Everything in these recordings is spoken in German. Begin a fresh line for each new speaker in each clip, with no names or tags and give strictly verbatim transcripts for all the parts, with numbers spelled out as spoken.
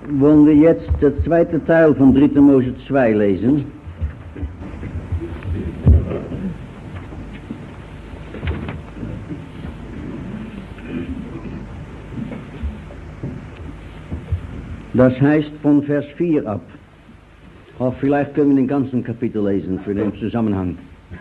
wollen wir jetzt der zweite Teil von dritter Mose zwei lesen. Das heißt von Vers vier ab. Auch vielleicht können wir den ganzen Kapitel lesen für den Zusammenhang.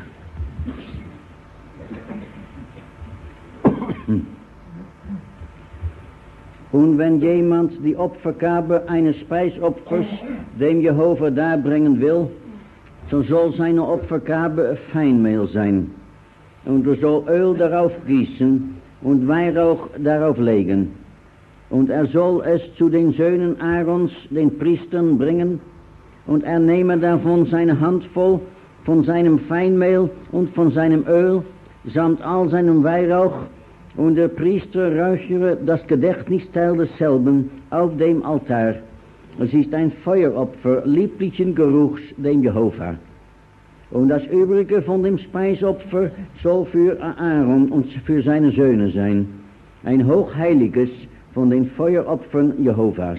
Und wenn jemand die Opfergabe eines Speisopfers dem Jehova darbringen will, so soll seine Opfergabe Feinmehl sein. Und er soll Öl darauf gießen und Weihrauch darauf legen. Und er soll es zu den Söhnen Aarons, den Priestern, bringen, und er nehme davon seine Handvoll von seinem Feinmehl und von seinem Öl, samt all seinem Weihrauch, und der Priester räuchere das Gedächtnisteil desselben auf dem Altar. Es ist ein Feueropfer lieblichen Geruchs dem Jehova. Und das Übrige von dem Speisopfer soll für Aaron und für seine Söhne sein, ein hochheiliges von den Feueropfern Jehovas.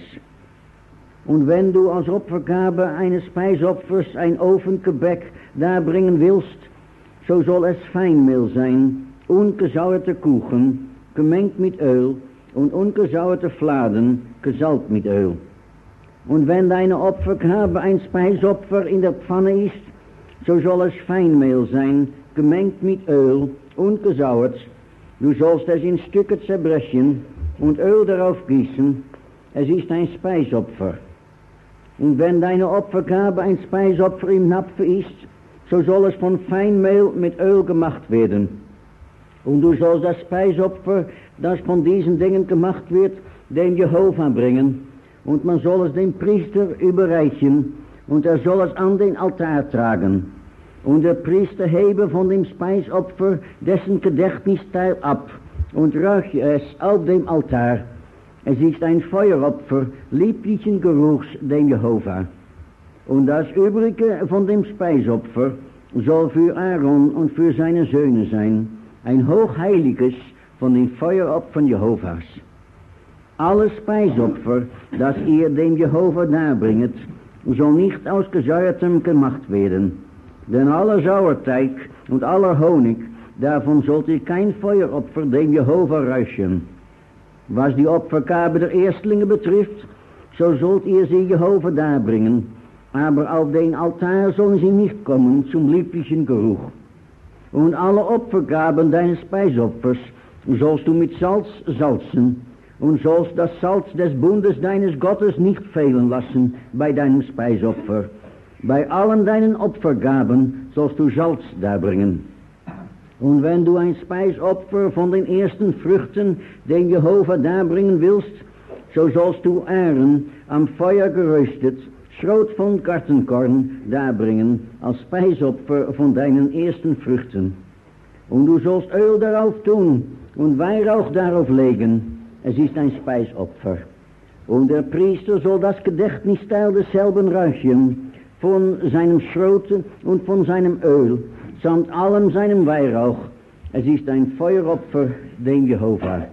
Und wenn du als Opfergabe eines Speisopfers ein Ofengebäck darbringen willst, so soll es Feinmehl sein, ungesauerte Kuchen, gemengt mit Öl, und ungesauerte Fladen, gesalbt mit Öl. Und wenn deine Opfergabe ein Speisopfer in der Pfanne ist, so soll es Feinmehl sein, gemengt mit Öl, ungesauert. Du sollst es in Stücke zerbrechen und Öl darauf gießen. Es ist ein Speisopfer. Und wenn deine Opfergabe ein Speisopfer im Napfe ist, so soll es von Feinmehl mit Öl gemacht werden. Und du sollst das Speisopfer, das von diesen Dingen gemacht wird, dem Jehova bringen, und man soll es dem Priester überreichen, und er soll es an den Altar tragen. Und der Priester hebe von dem Speisopfer dessen Gedächtnisteil ab und räuche es auf dem Altar. Es ist ein Feueropfer lieblichen Geruchs dem Jehova. Und das Übrige von dem Speisopfer soll für Aaron und für seine Söhne sein, ein hochheiliges von den Feueropfern Jehovas. Alle Speisopfer, das ihr dem Jehova darbringet, soll nicht aus Gesäuertem gemacht werden. Denn aller Sauerteig und aller Honig, davon sollt ihr kein Feueropfer dem Jehova räuchern. Was die Opfergabe der Erstlinge betrifft, so sollt ihr sie Jehova darbringen, aber auf den Altar sollen sie nicht kommen zum lieblichen Geruch. Und alle Opfergaben deines Speisopfers sollst du mit Salz salzen, und sollst das Salz des Bundes deines Gottes nicht fehlen lassen bei deinem Speisopfer. Bei allen deinen Opfergaben sollst du Salz darbringen. Und wenn du ein Speisopfer von den ersten Früchten dem Jehova darbringen willst, so sollst du Ähren am Feuer geröstet, Schrot von Gartenkorn darbringen als Speisopfer von deinen ersten Früchten. Und du sollst Öl darauf tun und Weihrauch darauf legen. Es ist ein Speisopfer. Und der Priester soll das Gedächtnisteil desselben räuchern, von seinem Schrot und von seinem Öl, samt allem seinem Weihrauch. Es ist ein Feueropfer dem Jehova.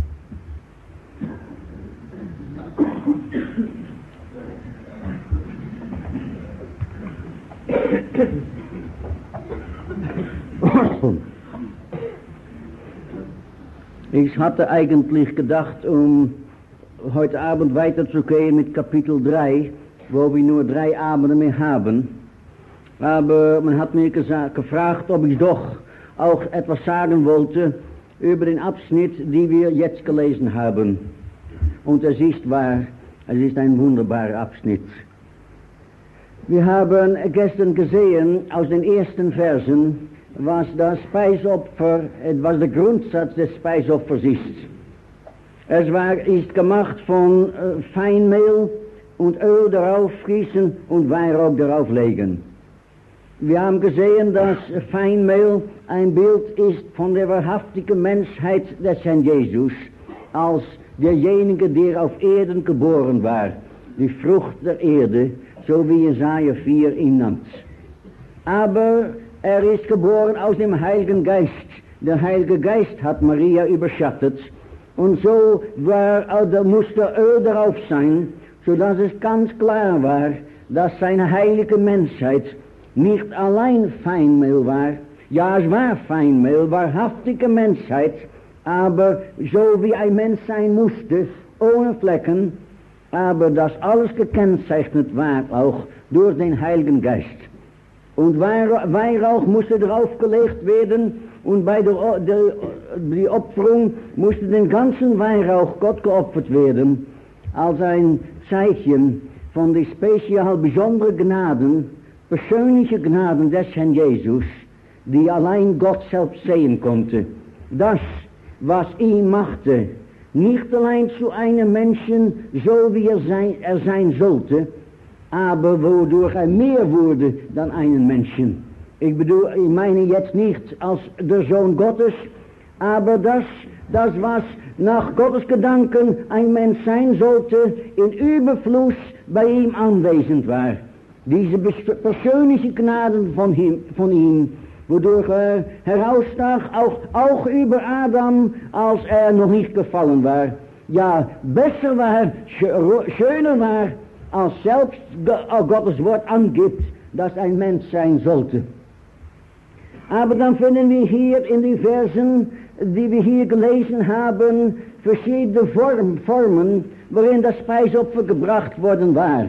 Ich hatte eigentlich gedacht, um heute Abend weiterzugehen mit Kapitel drei, wo wir nur drei Abende mehr haben. Aber man hat mir gesagt, gefragt, ob ich doch auch etwas sagen wollte über den Abschnitt, die wir jetzt gelesen haben. Und es ist wahr, es ist ein wunderbarer Abschnitt. Wir haben gestern gesehen aus den ersten Versen, was das Speisopfer, was der Grundsatz des Speisopfers ist. Es war, ist gemacht von äh, Feinmehl und Öl darauf gießen und Weihrauch darauf legen. Wir haben gesehen, dass Feinmehl ein Bild ist von der wahrhaftigen Menschheit des Herrn Jesus, als derjenige, der auf Erden geboren war, die Frucht der Erde, so wie Jesaja vier ihn nennt. Aber er ist geboren aus dem Heiligen Geist. Der Heilige Geist hat Maria überschattet. Und so war, da musste Öl darauf sein, sodass es ganz klar war, dass seine heilige Menschheit nicht allein Feinmehl war, ja es war Feinmehl, wahrhaftige Menschheit, aber so wie ein Mensch sein musste, ohne Flecken, aber das alles gekennzeichnet war auch durch den Heiligen Geist. Und Weihrauch musste draufgelegt werden und bei der, der die Opferung musste den ganzen Weihrauch Gott geopfert werden, als ein Zeichen von den speziell besonderen Gnaden, persönliche Gnaden des Herrn Jesus, die allein Gott selbst sehen konnte. Das, was ihn machte, nicht allein zu einem Menschen, so wie er sein, er sein sollte, aber wodurch er mehr wurde dan einen Menschen. Ich, bedoel, ich meine jetzt nicht als der Sohn Gottes, aber das, das was nach Gottes Gedanken ein Mensch sein sollte, in Überfluss bei ihm anwesend war. Diese persönliche Gnaden von ihm, von ihm wodurch er herausstach, auch, auch über Adam, als er noch nicht gefallen war. Ja, besser war, schöner war, als selbst Gottes Wort angibt, dass ein Mensch sein sollte. Aber dann finden wir hier in die Versen, die wir hier gelesen haben, verschiedene Form, Formen, worin das Speisopfer gebracht worden war.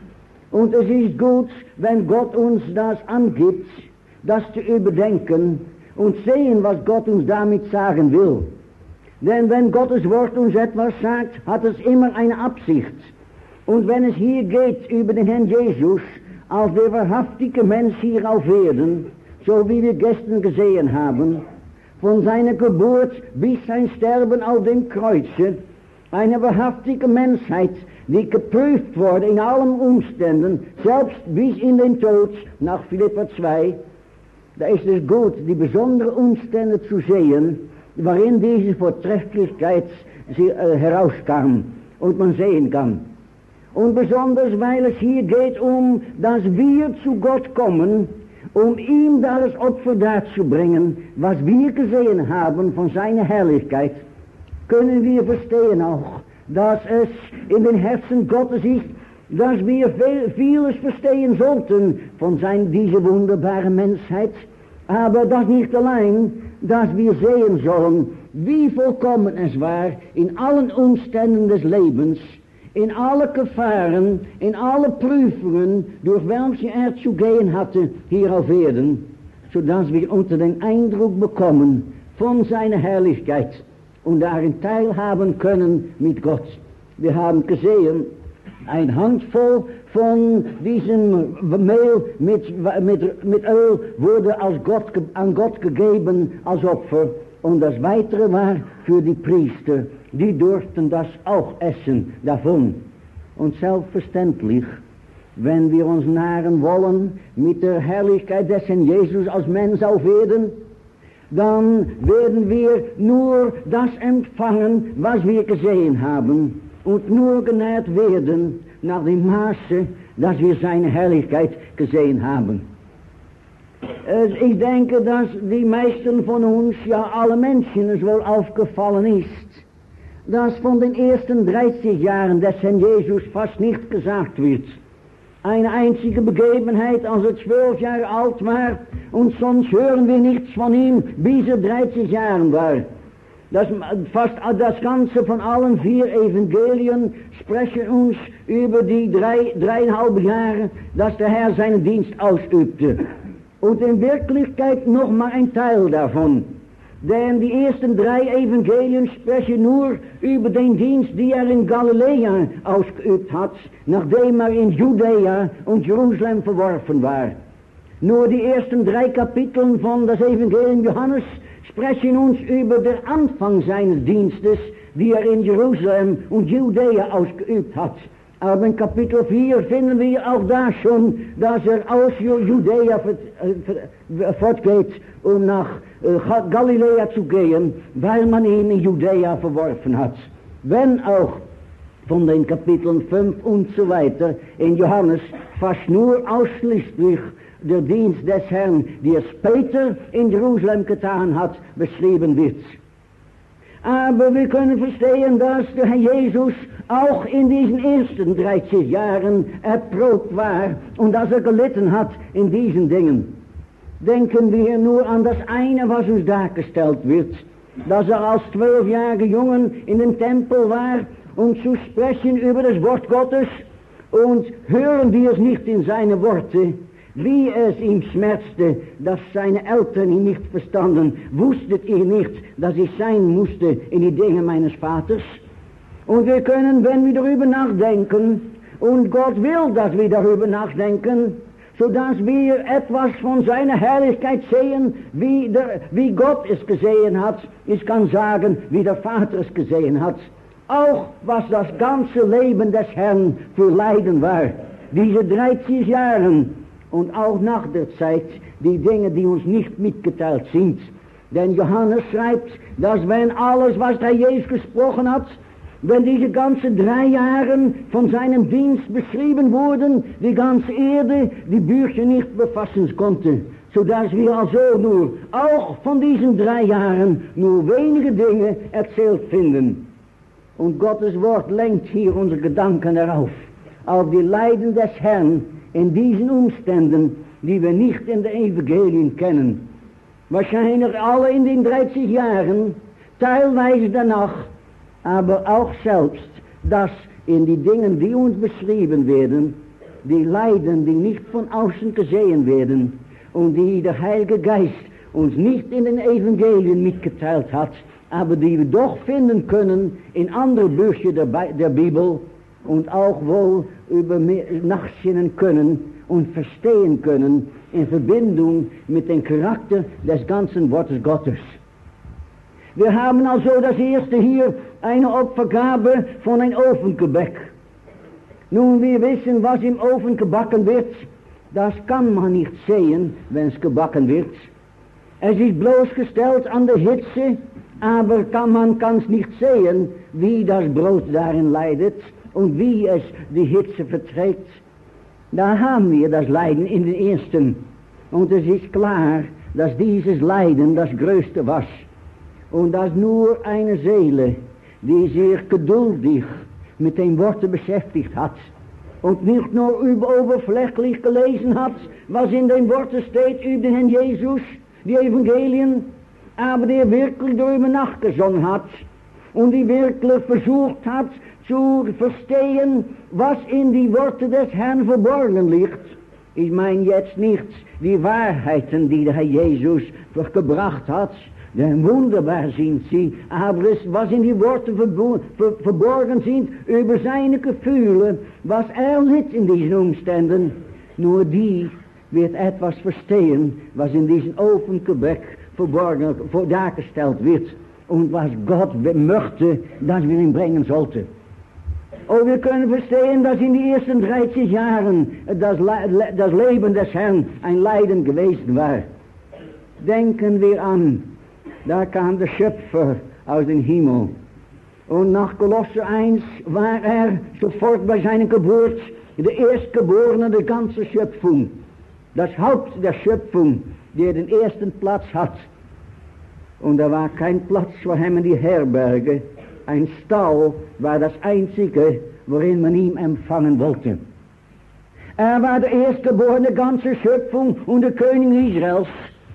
Und es ist gut, wenn Gott uns das angibt, das zu überdenken und sehen, was Gott uns damit sagen will. Denn wenn Gottes Wort uns etwas sagt, hat es immer eine Absicht. Und wenn es hier geht über den Herrn Jesus, als der wahrhaftige Mensch hier auf Erden, so wie wir gestern gesehen haben, von seiner Geburt bis sein Sterben auf dem Kreuze, eine wahrhaftige Menschheit, die geprüft wurde in allen Umständen, selbst bis in den Tod, nach Philipper zwei, da ist es gut, die besonderen Umstände zu sehen, warin diese Vortrefflichkeit sie, äh, herauskam und man sehen kann. Und besonders, weil es hier geht um, dass wir zu Gott kommen, um ihm das Opfer darzubringen, was wir gesehen haben von seiner Herrlichkeit, können wir verstehen auch, dass es in den Herzen Gottes ist, dass wir viel, vieles verstehen sollten von sein, dieser wunderbaren Menschheit, aber das nicht allein, dass wir sehen sollen, wie vollkommen es war in allen Umständen des Lebens, in alle Gefahren, in alle Prüfungen, durch welche er zu gehen hatte hier auf Erden, sodass wir unter den Eindruck bekommen von seiner Herrlichkeit und darin teilhaben können mit Gott. Wir haben gesehen, ein Handvoll von diesem Mehl mit, mit, mit Öl wurde als Gott, an Gott gegeben als Opfer und das Weitere war für die Priester. Die durften das auch essen davon. Und selbstverständlich, wenn wir uns nahen wollen mit der Herrlichkeit des Herrn Jesus als Mensch auf Erden, dann werden wir nur das empfangen, was wir gesehen haben und nur genährt werden nach dem Maße, dass wir seine Herrlichkeit gesehen haben. Ich denke, dass die meisten von uns, ja alle Menschen, es wohl aufgefallen ist, dass von den ersten dreißig Jahren des Herrn Jesus fast nicht gesagt wird. Eine einzige Begebenheit, als er zwölf Jahre alt war, und sonst hören wir nichts von ihm, bis er dreißig Jahre war. Das, fast das Ganze von allen vier Evangelien sprechen uns über die drei, dreieinhalb Jahre, dass der Herr seinen Dienst ausübte. Und in Wirklichkeit noch mal ein Teil davon. Denn die ersten drei Evangelien sprechen nur über den Dienst, die er in Galiläa ausgeübt hat, nachdem er in Judäa und Jerusalem verworfen war. Nur die ersten drei Kapiteln von das Evangelium Johannes sprechen uns über den Anfang seines Dienstes, die er in Jerusalem und Judäa ausgeübt hat. Aber in Kapitel vier finden wir auch da schon, dass er aus Judäa fortgeht, um nach Galiläa zu gehen, weil man ihn in Judäa verworfen hat. Wenn auch von den Kapiteln fünf und so weiter in Johannes fast nur ausschließlich der Dienst des Herrn, die er später in Jerusalem getan hat, beschrieben wird. Aber wir können verstehen, dass der Herr Jesus auch in diesen ersten dreißig Jahren erprobt war und dass er gelitten hat in diesen Dingen. Denken wir nur an das eine, was uns dargestellt wird, dass er als zwölfjähriger Jungen in dem Tempel war, um zu sprechen über das Wort Gottes, und hören wir es nicht in seine Worte, wie es ihm schmerzte, dass seine Eltern ihn nicht verstanden. Wusstet ihr nicht, dass ich sein musste in die Dinge meines Vaters? Und wir können, wenn wir darüber nachdenken, und Gott will, dass wir darüber nachdenken, sodass wir etwas von seiner Herrlichkeit sehen, wie, der, wie Gott es gesehen hat. Ich kann sagen, wie der Vater es gesehen hat. Auch was das ganze Leben des Herrn für Leiden war. Diese dreißig Jahre und auch nach der Zeit, die Dinge, die uns nicht mitgeteilt sind. Denn Johannes schreibt, dass wenn alles, was der Jesus gesprochen hat, wenn diese ganzen drei Jahre von seinem Dienst beschrieben wurden, die ganze Erde die Bücher nicht befassen konnte, sodass wir also nur, auch von diesen drei Jahren, nur wenige Dinge erzählt finden. Und Gottes Wort lenkt hier unsere Gedanken darauf, auf die Leiden des Herrn in diesen Umständen, die wir nicht in den Evangelien kennen. Wahrscheinlich alle in den dreißig Jahren, teilweise danach, aber auch selbst, dass in die Dingen, die uns beschrieben werden, die Leiden, die nicht von außen gesehen werden und die der Heilige Geist uns nicht in den Evangelien mitgeteilt hat, aber die wir doch finden können in anderen Büchern der, der Bibel und auch wohl über nachsinnen können und verstehen können in Verbindung mit dem Charakter des ganzen Wortes Gottes. Wir haben also das erste hier eine Opfergabe von ein Ofengebäck. Nun, wir wissen, was im Ofen gebacken wird. Das kann man nicht sehen, wenn es gebacken wird. Es ist bloßgestellt an der Hitze, aber kann, man kann es nicht sehen, wie das Brot darin leidet und wie es die Hitze verträgt. Da haben wir das Leiden in den ersten. Und es ist klar, dass dieses Leiden das Größte war. Und dass nur eine Seele, die sich geduldig mit den Worten beschäftigt hat und nicht nur oberflächlich gelesen hat, was in den Worten steht über den Herrn Jesus, die Evangelien, aber der wirklich darüber nachgesonnen hat und die wirklich versucht hat zu verstehen, was in die Worte des Herrn verborgen liegt. Ich meine jetzt nicht die Wahrheiten, die der Herr Jesus gebracht hat, denn wunderbar sind sie, aber es, was in die Worte verbo- ver- verborgen sind, über seine Gefühle, was er litt in diesen Umständen, nur die wird etwas verstehen, was in diesem Ofengebäck verborgen, vor, dargestellt wird und was Gott möchte, dass wir ihm bringen sollten. Oh, wir können verstehen, dass in den ersten dreißig Jahren das, Le- das Leben des Herrn ein Leiden gewesen war. Denken wir an, da kam der Schöpfer aus dem Himmel. Und nach Kolosser eins war er sofort bei seiner Geburt der Erstgeborene der ganzen Schöpfung. Das Haupt der Schöpfung, der den ersten Platz hat. Und da war kein Platz für ihn in die Herberge. Ein Stall war das einzige, worin man ihn empfangen wollte. Er war der Erstgeborene der ganzen Schöpfung und der König Israels.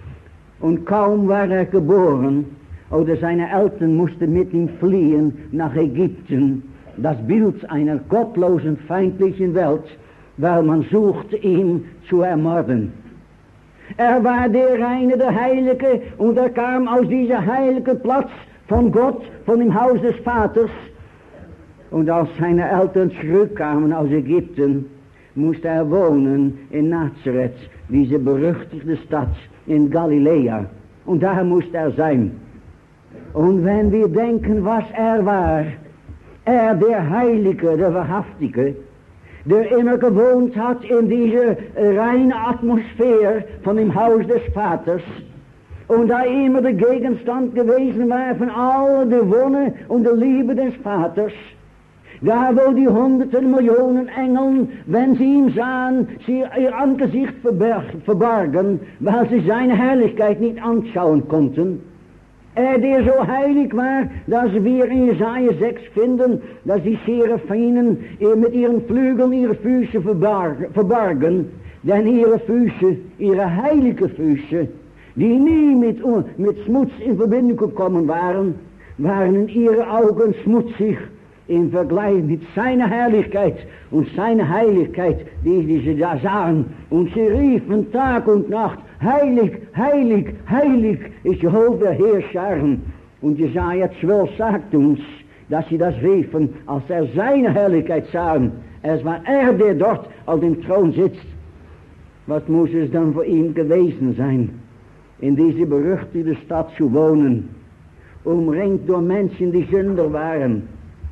Und kaum war er geboren, oder seine Eltern mussten mit ihm fliehen nach Ägypten, das Bild einer gottlosen, feindlichen Welt, weil man suchte, ihn zu ermorden. Er war der Reine, der Heilige, und er kam aus dieser heiligen Platz von Gott, von dem Haus des Vaters. Und als seine Eltern zurückkamen aus Ägypten, musste er wohnen in Nazareth, diese berüchtigte Stadt in Galiläa. Und da musste er sein. Und wenn wir denken, was er war, er der Heilige, der Wahrhaftige, der immer gewohnt hat in dieser reinen Atmosphäre von dem Haus des Vaters, und da immer der Gegenstand gewesen war von all der Wonne und der Liebe des Vaters, da wo die hunderten Millionen Engel, wenn sie ihn sahen, sie ihr Angesicht verbargen, weil sie seine Herrlichkeit nicht anschauen konnten.
Er, der so heilig war, dass wir in Jesaja sechs finden, dass die Seraphinen mit ihren Flügeln ihre Füße verbargen, verbargen, denn ihre Füße, ihre heilige Füße, die nie mit, mit Schmutz in Verbindung gekommen waren, waren in ihren Augen schmutzig im Vergleich mit seiner Herrlichkeit und seiner Heiligkeit, die sie da sahen. Und sie riefen Tag und Nacht, heilig, heilig, heilig ist Jehovah Heerscharen. Und Jesaja zwölf sagt uns, dass sie das riefen, als er seine Herrlichkeit sahen. Es war er, der dort auf dem Thron sitzt. Was muss es dann für ihn gewesen sein, in diese berüchtigte Stadt zu wohnen, umringt durch Menschen, die Sünder waren,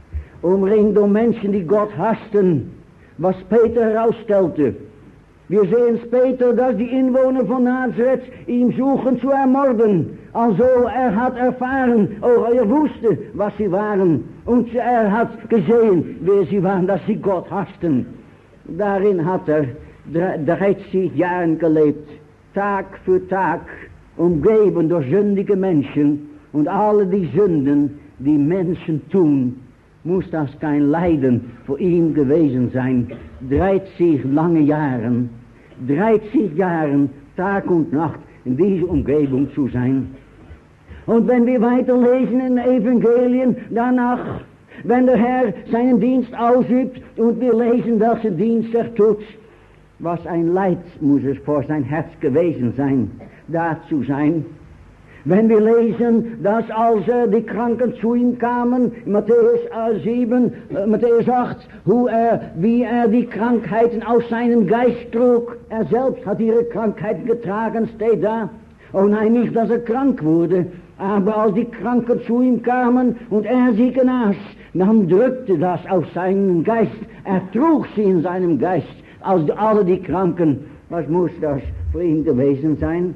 umringt durch Menschen, die Gott hassten, was Peter herausstellte. Wir sehen später, dass die Inwohner von Nazareth ihn suchen zu ermorden. Also er hat erfahren, oh, er wusste, was sie waren. Und er hat gesehen, wer sie waren, dass sie Gott hassten. Darin hat er dreißig Jahre gelebt, Tag für Tag, umgeben durch sündige Menschen. Und alle die Sünden, die Menschen tun, muss das kein Leiden für ihn gewesen sein. dreißig lange Jahren, dreißig Jahren, Tag und Nacht in dieser Umgebung zu sein. Und wenn wir weiterlesen in den Evangelien danach, wenn der Herr seinen Dienst ausübt und wir lesen, welchen Dienst er tut, was ein Leid muss es vor sein Herz gewesen sein, da zu sein. Wenn wir lesen, dass als äh, die Kranken zu ihm kamen, Matthäus äh, sieben, äh, Matthäus acht, wo er, wie er die Krankheiten aus seinem Geist trug, er selbst hat ihre Krankheiten getragen, steht da. Oh nein, nicht, dass er krank wurde, aber als die Kranken zu ihm kamen und er sie genas, dann drückte das auf seinen Geist, er trug sie in seinem Geist, als alle die Kranken. Was muss das für ihn gewesen sein?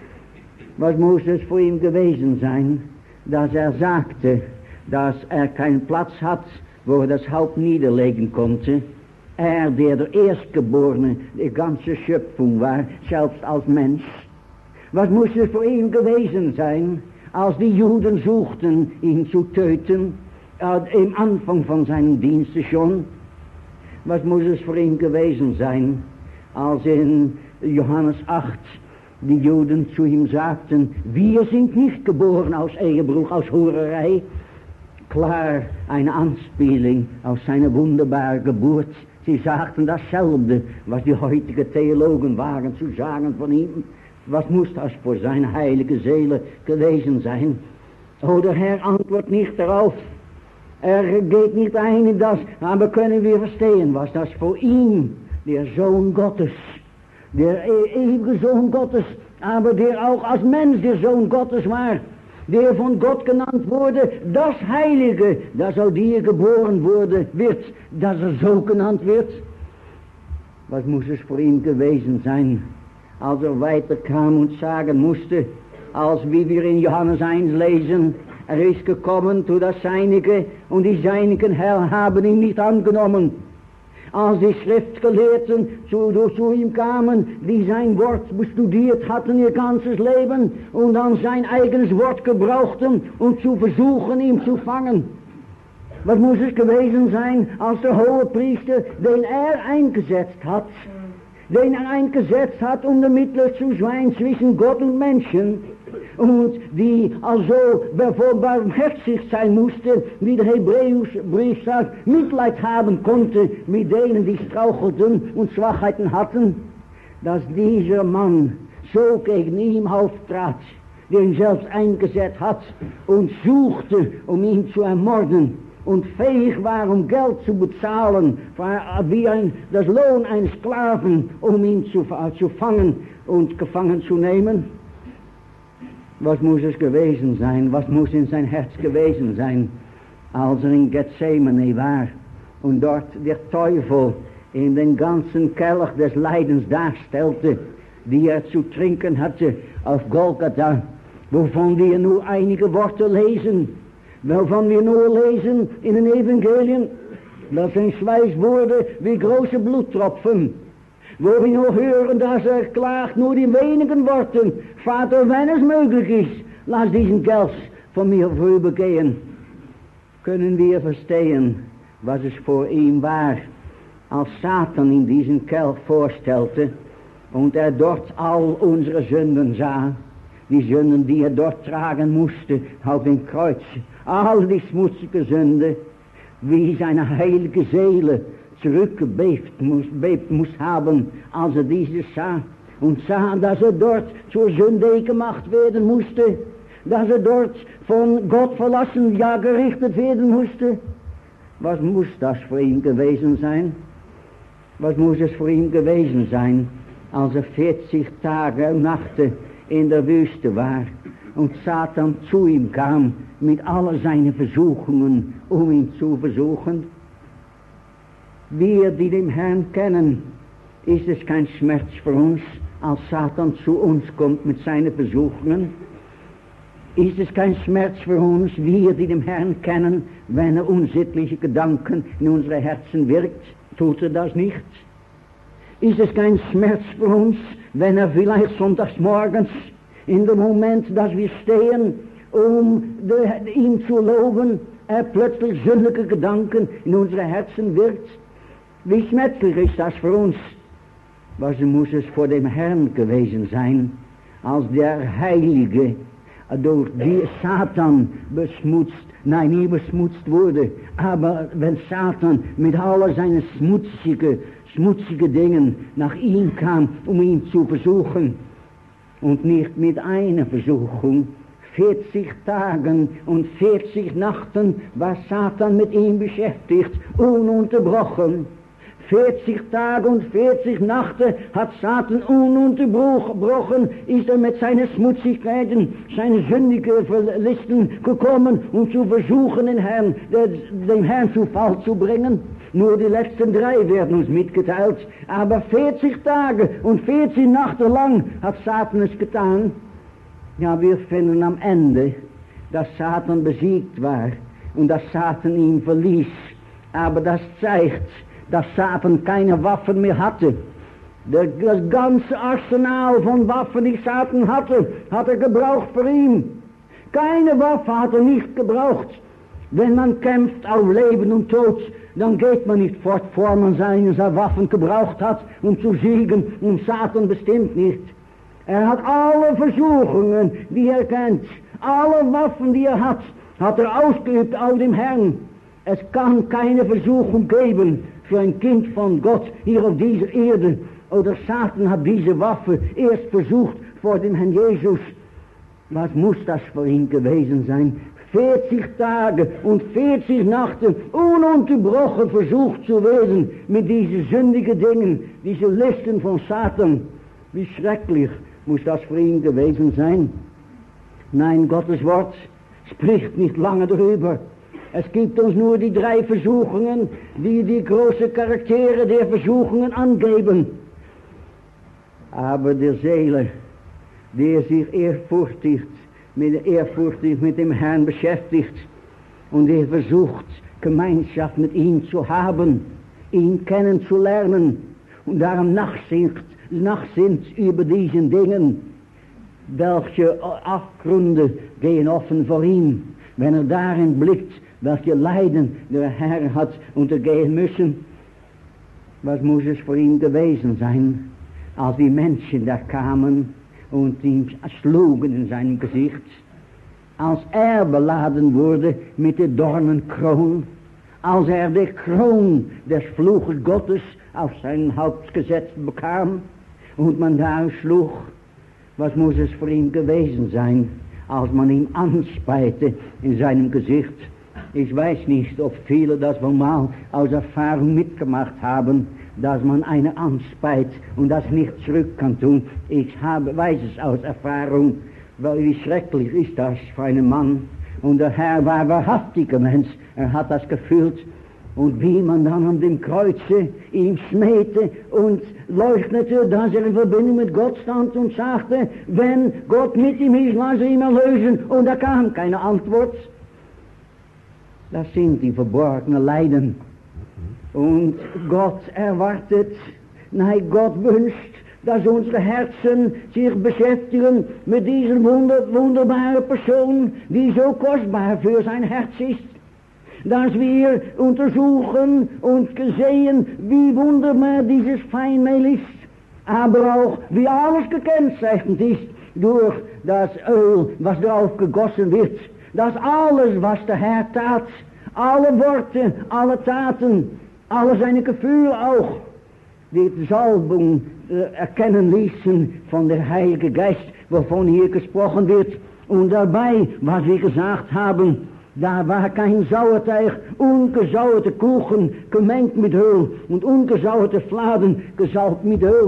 Was muss es für ihn gewesen sein, dass er sagte, dass er keinen Platz hat, wo er das Haupt niederlegen konnte? Er, der der Erstgeborene der ganzen Schöpfung war, selbst als Mensch. Was muss es für ihn gewesen sein, als die Juden suchten, ihn zu töten, äh, im Anfang von seinem Dienste schon? Was muss es für ihn gewesen sein, als in Johannes acht die Juden zu ihm sagten, wir sind nicht geboren aus Ehebruch, aus Hurerei. Klar, eine Anspielung auf seine wunderbare Geburt. Sie sagten dasselbe, was die heutigen Theologen waren zu sagen von ihm. Was muss das für seine heilige Seele gewesen sein? Oh, der Herr antwortet nicht darauf. Er geht nicht ein in das, aber können wir verstehen, was das für ihn, der Sohn Gottes, der ewige Sohn Gottes, aber der auch als Mensch der Sohn Gottes war, der von Gott genannt wurde, das Heilige, das aus dir geboren wurde, wird, dass er so genannt wird. Was muss es für ihn gewesen sein, als er weiterkam und sagen musste, als wie wir in Johannes eins lesen, er ist gekommen zu das Seinige und die Seinigen Herr haben ihn nicht angenommen. Als die Schriftgelehrten zu, zu ihm kamen, die sein Wort studiert hatten ihr ganzes Leben und dann sein eigenes Wort gebrauchten, um zu versuchen, ihn zu fangen. Was muss es gewesen sein, als der Hohepriester, den er eingesetzt hat, den er eingesetzt hat, um der Mittler zu sein zwischen Gott und Menschen, und die also bevor barmherzig sein musste, wie der Hebräerbrief sagt, Mitleid haben konnte mit denen, die strauchelten und Schwachheiten hatten, dass dieser Mann so gegen ihn auftrat, den selbst eingesetzt hat und suchte, um ihn zu ermorden und fähig war, um Geld zu bezahlen, wie ein, das Lohn eines Sklaven, um ihn zu, zu fangen und gefangen zu nehmen. Was muss es gewesen sein? Was muss in sein Herz gewesen sein, als er in Gethsemane war und dort der Teufel in den ganzen Kelch des Leidens darstellte, die er zu trinken hatte auf Golgatha, wovon wir nur einige Worte lesen, wovon wir nur lesen in den Evangelien, dass sein Schweiß wurde wie große Bluttropfen, wo wir nur hören, dass er klagt nur in wenigen Worten, Vater, wenn es möglich ist, lass diesen Kelch von mir vorübergehen, können wir verstehen, was es vor ihm war, als Satan in diesen Kelch vorstellte und er dort all unsere Sünden sah, die Sünden, die er dort tragen musste auf dem Kreuz, all die schmutzige Sünde, wie seine heilige Seele zurückgebebt muss, bebt muss haben, als er dieses sah und sah, dass er dort zur Sünde gemacht werden musste, dass er dort von Gott verlassen, ja gerichtet werden musste. Was muss das für ihn gewesen sein? Was muss es für ihn gewesen sein, als er vierzig Tage und Nächte in der Wüste war und Satan zu ihm kam mit all seinen Versuchungen, um ihn zu versuchen? Wir, die den Herrn kennen, ist es kein Schmerz für uns, als Satan zu uns kommt mit seinen Versuchungen? Ist es kein Schmerz für uns, wir, die den Herrn kennen, wenn er unsittliche Gedanken in unsere Herzen wirkt? Tut er das nicht? Ist es kein Schmerz für uns, wenn er vielleicht sonntags morgens in dem Moment, dass wir stehen, um de, ihn zu loben, er plötzlich sündige Gedanken in unsere Herzen wirkt? Wie schmerzlich ist das für uns? Was muss es vor dem Herrn gewesen sein, als der Heilige durch die Satan beschmutzt, nein, nie beschmutzt wurde, aber wenn Satan mit all seinen schmutzigen, schmutzigen Dingen nach ihm kam, um ihn zu versuchen, und nicht mit einer Versuchung, vierzig Tagen und vierzig Nachten war Satan mit ihm beschäftigt, ununterbrochen. vierzig Tage und vierzig Nachten hat Satan ununterbrochen, ist er mit seinen Schmutzigkeiten, seinen sündigen Verlisten gekommen, um zu versuchen, den Herrn, den Herrn zu Fall zu bringen. Nur die letzten drei werden uns mitgeteilt, aber vierzig Tage und vierzig Nächte lang hat Satan es getan. Ja, wir finden am Ende, dass Satan besiegt war und dass Satan ihn verließ, aber das zeigt, dass Satan keine Waffen mehr hatte. Das ganze Arsenal von Waffen, die Satan hatte, hat er gebraucht für ihn. Keine Waffe hat er nicht gebraucht. Wenn man kämpft auf Leben und Tod, dann geht man nicht fort, bevor man seine Waffen gebraucht hat, um zu siegen, und Satan bestimmt nicht. Er hat alle Versuchungen, die er kennt, alle Waffen, die er hat, hat er ausgeübt auf dem Herrn. Es kann keine Versuchung geben für ein Kind von Gott hier auf dieser Erde. Oder Satan hat diese Waffe erst versucht vor dem Herrn Jesus. Was muss das für ihn gewesen sein? vierzig Tage und vierzig Nächte ununterbrochen versucht zu werden mit diesen sündigen Dingen, diese Listen von Satan. Wie schrecklich muss das für ihn gewesen sein? Nein, Gottes Wort spricht nicht lange darüber. Es gibt uns nur die drei Versuchungen, die die großen Charaktere der Versuchungen angeben. Aber der Seele, der sich ehrfurchtig mit, ehrfurchtig mit dem Herrn beschäftigt und der versucht, Gemeinschaft mit ihm zu haben, ihn kennenzulernen und darum nachsinnt, nachsinnt über diesen Dingen, welche Abgründe gehen offen vor ihm, wenn er darin blickt, welche Leiden der Herr hat untergehen müssen. Was muss es für ihn gewesen sein, als die Menschen da kamen und ihn schlugen in seinem Gesicht, als er beladen wurde mit der Dornenkron, als er die Kron des Fluches Gottes auf sein Haupt gesetzt bekam und man da schlug. Was muss es für ihn gewesen sein, als man ihn anspeite in seinem Gesicht? Ich weiß nicht, ob viele das wohl mal aus Erfahrung mitgemacht haben, dass man eine anspeit und das nicht zurück kann tun. Ich habe, weiß es aus Erfahrung, weil wie schrecklich ist das für einen Mann. Und der Herr war ein wahrhaftiger Mensch, er hat das gefühlt. Und wie man dann an dem Kreuze ihn schmähte und leuchtete, dass er in Verbindung mit Gott stand und sagte, wenn Gott mit ihm ist, lass er ihn erlösen. Und da kam keine Antwort. Das sind die verborgenen Leiden. Und Gott erwartet, nein, Gott wünscht, dass unsere Herzen sich beschäftigen mit dieser wunder, wunderbaren Person, die so kostbar für sein Herz ist. Dass wir untersuchen und sehen, wie wunderbar dieses Feinmehl ist, aber auch wie alles gekennzeichnet ist durch das Öl, was darauf gegossen wird. Dass alles, was der Herr tat, alle Worte, alle Taten, alle seine Gefühle auch, die Salbung äh, erkennen ließen von der Heilige Geist, wovon hier gesprochen wird. Und dabei, was wir gesagt haben, da war kein Sauerteig, ungesauerte Kuchen, gemengt mit Öl und ungesauerte Fladen, gesalbt mit Öl.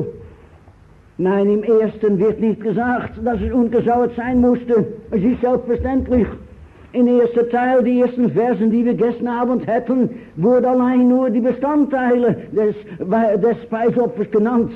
Nein, im ersten wird nicht gesagt, dass es ungesauert sein musste. Es ist selbstverständlich. Im ersten Teil, die ersten Versen, die wir gestern Abend hatten, wurde allein nur die Bestandteile des, des Speisopfers genannt.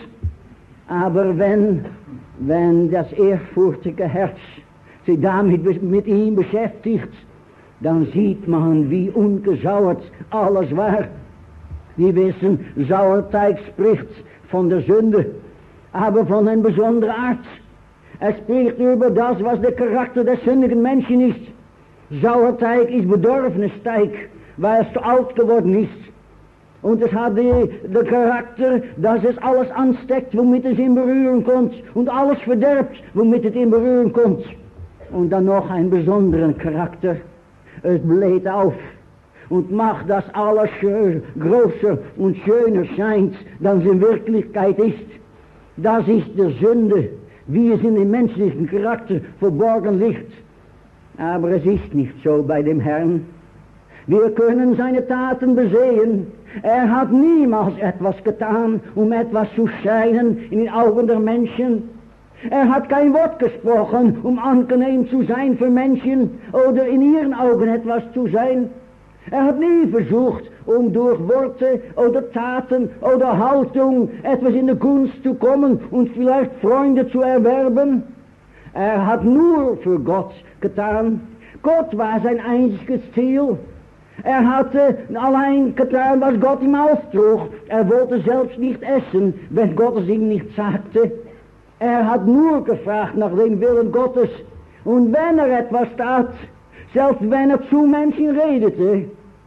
Aber wenn, wenn das ehrfurchtige Herz sich damit mit ihm beschäftigt, dann sieht man, wie ungesauert alles war. Wir wissen, Sauerteig spricht von der Sünde, aber von einer besonderen Art. Er spricht über das, was der Charakter des sündigen Menschen ist. Sauerteig ist bedorfenes Teig, weil es zu alt geworden ist. Und es hat den Charakter, dass es alles ansteckt, womit es in Berührung kommt, und alles verderbt, womit es in Berührung kommt. Und dann noch einen besonderen Charakter. Es bläht auf und macht, dass alles größer und schöner scheint, dann es in Wirklichkeit ist. Das ist die Sünde, wie es in dem menschlichen Charakter verborgen liegt. Aber es ist nicht so bei dem Herrn. Wir können seine Taten besehen. Er hat niemals etwas getan, um etwas zu scheinen in den Augen der Menschen. Er hat kein Wort gesprochen, um angenehm zu sein für Menschen oder in ihren Augen etwas zu sein. Er hat nie versucht, um durch Worte oder Taten oder Haltung etwas in die Gunst zu kommen und vielleicht Freunde zu erwerben. Er hat nur für Gott getan. Gott war sein einziges Ziel. Er hatte allein getan, was Gott ihm auftrug. Er wollte selbst nicht essen, wenn Gott es ihm nicht sagte. Er hat nur gefragt nach dem Willen Gottes. Und wenn er etwas tat, selbst wenn er zu Menschen redete,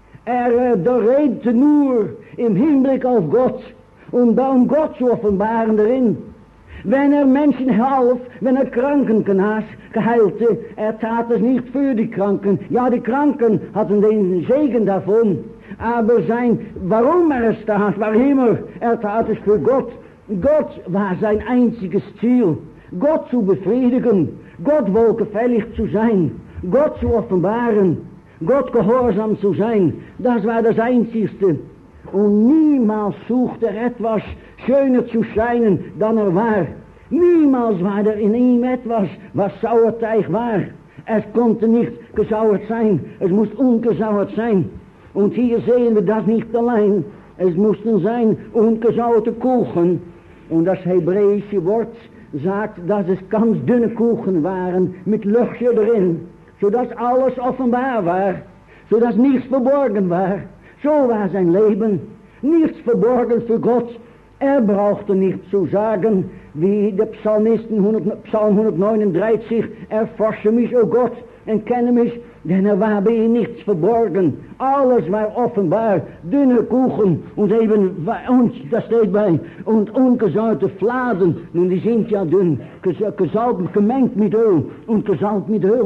er äh, redete nur im Hinblick auf Gott, um, um Gott zu offenbaren darin. Wenn er Menschen half, wenn er Kranken genas, geheilte, er tat es nicht für die Kranken. Ja, die Kranken hatten den Segen davon. Aber sein, warum er es tat, war immer, er tat es für Gott. Gott war sein einziges Ziel. Gott zu befriedigen, Gott wohlgefällig zu sein, Gott zu offenbaren, Gott gehorsam zu sein. Das war das Einzigste. Und niemals suchte er etwas schöner zu scheinen, dann er war. Niemals war er in ihm etwas, was Sauerteig war. Es konnte nicht gesauert sein, es muss ungesauert sein. Und hier sehen wir das nicht allein. Es mussten sein ungesauerte Kuchen. Und das hebräische Wort sagt, dass es ganz dünne Kuchen waren, mit Löcher drin, sodass alles offenbar war, sodass nichts verborgen war. So war sein Leben, nichts verborgen für Gott. Er brauchte nicht zu sagen, wie der Psalmisten, Psalm hundertneununddreißig, erforsche mich, o Gott, und kenne mich, denn er war bei ihm nichts verborgen. Alles war offenbar, dünne Kuchen und eben, und das steht bei, und ungesäuerte Fladen, nun die sind ja dünn, gesalbt, gemengt mit Öl und gesalbt mit Öl.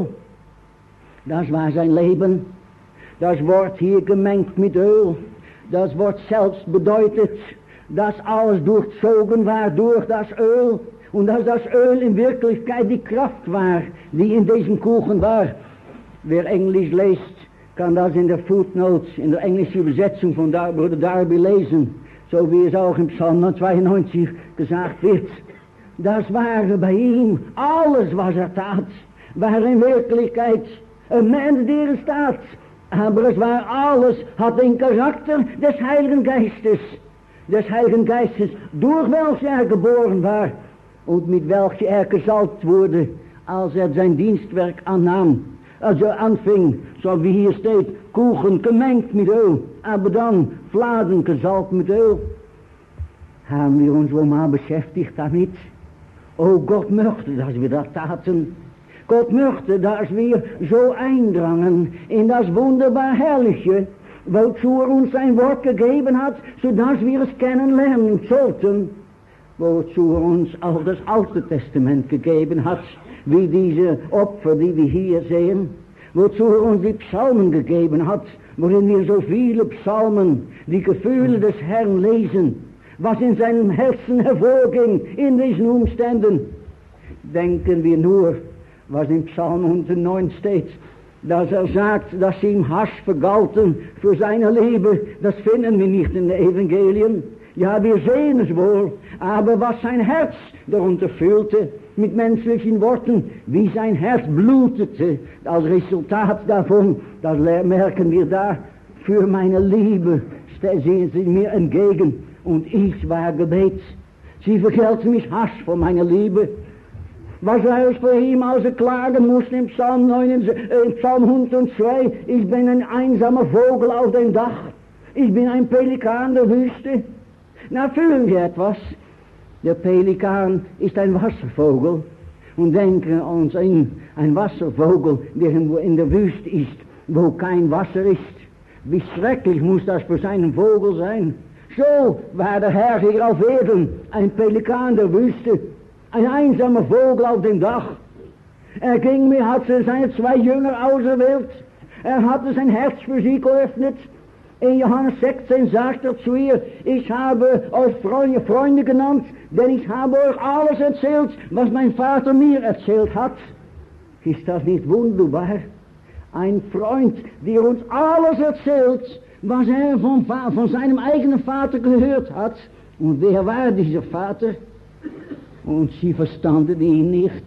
Das war sein Leben. Das Wort hier gemengt mit Öl, das Wort selbst bedeutet, dass alles durchzogen war durch das Öl und dass das Öl in Wirklichkeit die Kraft war, die in diesem Kuchen war. Wer Englisch liest, kann das in der Footnote, in der englischen Übersetzung von Dar- Bruder Darby lesen, so wie es auch im Psalm zweiundneunzig gesagt wird. Das war bei ihm, alles was er tat, war in Wirklichkeit ein Mensch, der es tat. Aber es war alles, hat den Charakter des Heiligen Geistes, des Heiligen Geistes, durch welches er geboren war und mit welchem er gesalbt wurde, als er sein Dienstwerk annahm, als er anfing, so wie hier steht, Kuchen gemengt mit Öl, aber dann Fladen gesalbt mit Öl. Haben wir uns wohl mal beschäftigt damit? Oh, Gott möchte, dass wir das taten. Gott möchte, dass wir so eindrangen in das wunderbar Herrliche, wozu er uns sein Wort gegeben hat, sodass wir es kennenlernen sollten, wozu er uns auch das Alte Testament gegeben hat, wie diese Opfer, die wir hier sehen, wozu er uns die Psalmen gegeben hat, worin wir so viele Psalmen, die Gefühle des Herrn lesen, was in seinem Herzen hervorging in diesen Umständen. Denken wir nur, was in Psalm hundertneun steht, dass er sagt, dass sie ihm Hass vergalten für seine Liebe. Das finden wir nicht in den Evangelien. Ja, wir sehen es wohl, aber was sein Herz darunter fühlte, mit menschlichen Worten, wie sein Herz blutete, als Resultat davon, das merken wir da, für meine Liebe sehen sie mir entgegen und ich war Gebet. Sie vergelten mich Hass vor meiner Liebe. Was er für ihm also klagen musste im Psalm, neun, äh, Psalm hundertzwei, ich bin ein einsamer Vogel auf dem Dach, ich bin ein Pelikan der Wüste. Na, fühlen wir etwas? Der Pelikan ist ein Wasservogel und denken uns an ein Wasservogel, der in der Wüste ist, wo kein Wasser ist. Wie schrecklich muss das für seinen Vogel sein? So war der Herr hier auf Erden, ein Pelikan der Wüste, ein einsamer Vogel auf dem Dach. Er ging mir, hat seine zwei Jünger auserwählt, er hatte sein Herz für sie geöffnet. In Johannes sechzehn sagt er zu ihr, ich habe euch Freunde, Freunde genannt, denn ich habe euch alles erzählt, was mein Vater mir erzählt hat. Ist das nicht wunderbar? Ein Freund, der uns alles erzählt, was er von, von seinem eigenen Vater gehört hat. Und wer war dieser Vater? Und sie verstanden ihn nicht.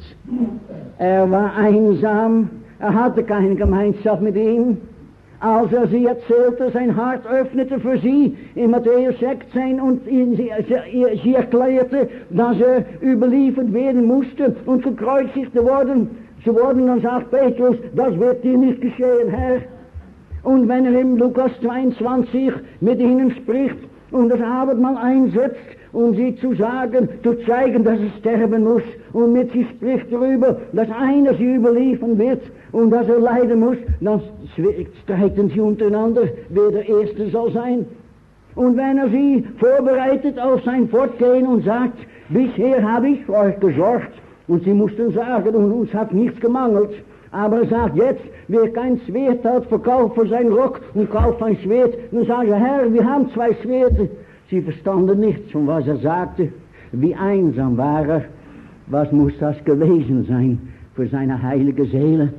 Er war einsam, er hatte keine Gemeinschaft mit ihm. Als er sie erzählte, sein Hart öffnete für sie in Matthäus sechzehn und sie, sie, sie erklärte, dass er überliefert werden musste und gekreuzigt worden, zu worden, dann sagt Petrus, das wird dir nicht geschehen, Herr. Und wenn er in Lukas zweiundzwanzig mit ihnen spricht und das Abendmahl einsetzt, um sie zu sagen, zu zeigen, dass es sterben muss, und mit sie spricht darüber, dass einer sie überliefern wird und dass er leiden muss, dann streiten sie untereinander, wer der Erste soll sein. Und wenn er sie vorbereitet auf sein Fortgehen und sagt, bisher habe ich für euch gesorgt, und sie mussten sagen, und uns hat nichts gemangelt, aber er sagt jetzt, wer kein Schwert hat, verkauft für seinen Rock und kauft ein Schwert, dann sagt er, Herr, wir haben zwei Schwerter. Sie verstanden nichts von was er sagte, wie einsam war er, was muss das gewesen sein für seine heilige Seele.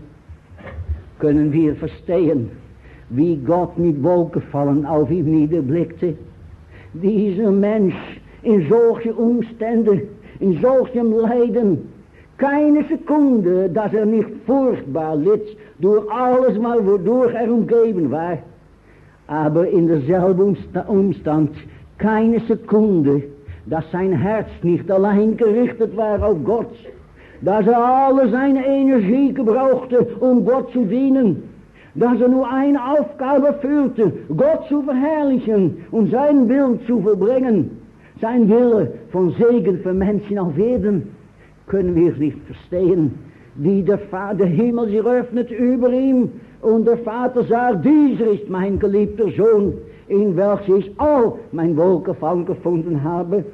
Können wir verstehen, wie Gott mit Wohlgefallen auf ihn niederblickte. Dieser Mensch in solchen Umständen, in solchem Leiden, keine Sekunde, dass er nicht furchtbar litt durch alles mal, wodurch er umgeben war. Aber in derselben Umstand, keine Sekunde, dass sein Herz nicht allein gerichtet war auf Gott, dass er alle seine Energie gebrauchte, um Gott zu dienen, dass er nur eine Aufgabe fühlte, Gott zu verherrlichen und seinen Willen zu vollbringen, sein Wille von Segen für Menschen auf Erden, können wir es nicht verstehen, wie der Vater, der Himmel sich öffnet über ihm und der Vater sagt, dieser ist mein geliebter Sohn, in welchem ich all mein Wohlgefallen gefunden habe.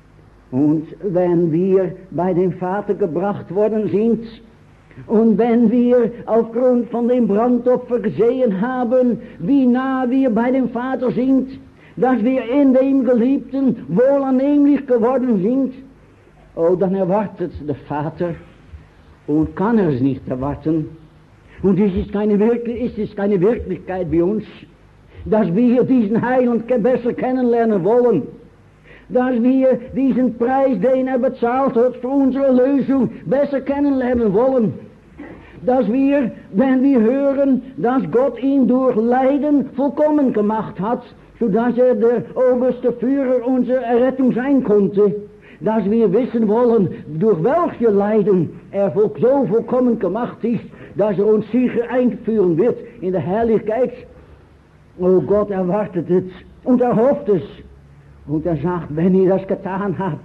Und wenn wir bei dem Vater gebracht worden sind und wenn wir aufgrund von dem Brandopfer gesehen haben, wie nah wir bei dem Vater sind, dass wir in dem Geliebten wohlannehmlich geworden sind, oh, dann erwartet der Vater und kann er es nicht erwarten. Und es ist keine, es ist keine Wirklichkeit bei uns, dass wir diesen Heiland besser kennenlernen wollen, dass wir diesen Preis, den er bezahlt hat für unsere Erlösung, besser kennenlernen wollen, dass wir, wenn wir hören, dass Gott ihn durch Leiden vollkommen gemacht hat, sodass er der oberste Führer unserer Errettung sein konnte, dass wir wissen wollen, durch welche Leiden er so vollkommen gemacht ist, dass er uns sicher einführen wird in der Herrlichkeit. Oh, Gott erwartet es und er hofft es. Und er sagt, wenn ihr das getan habt,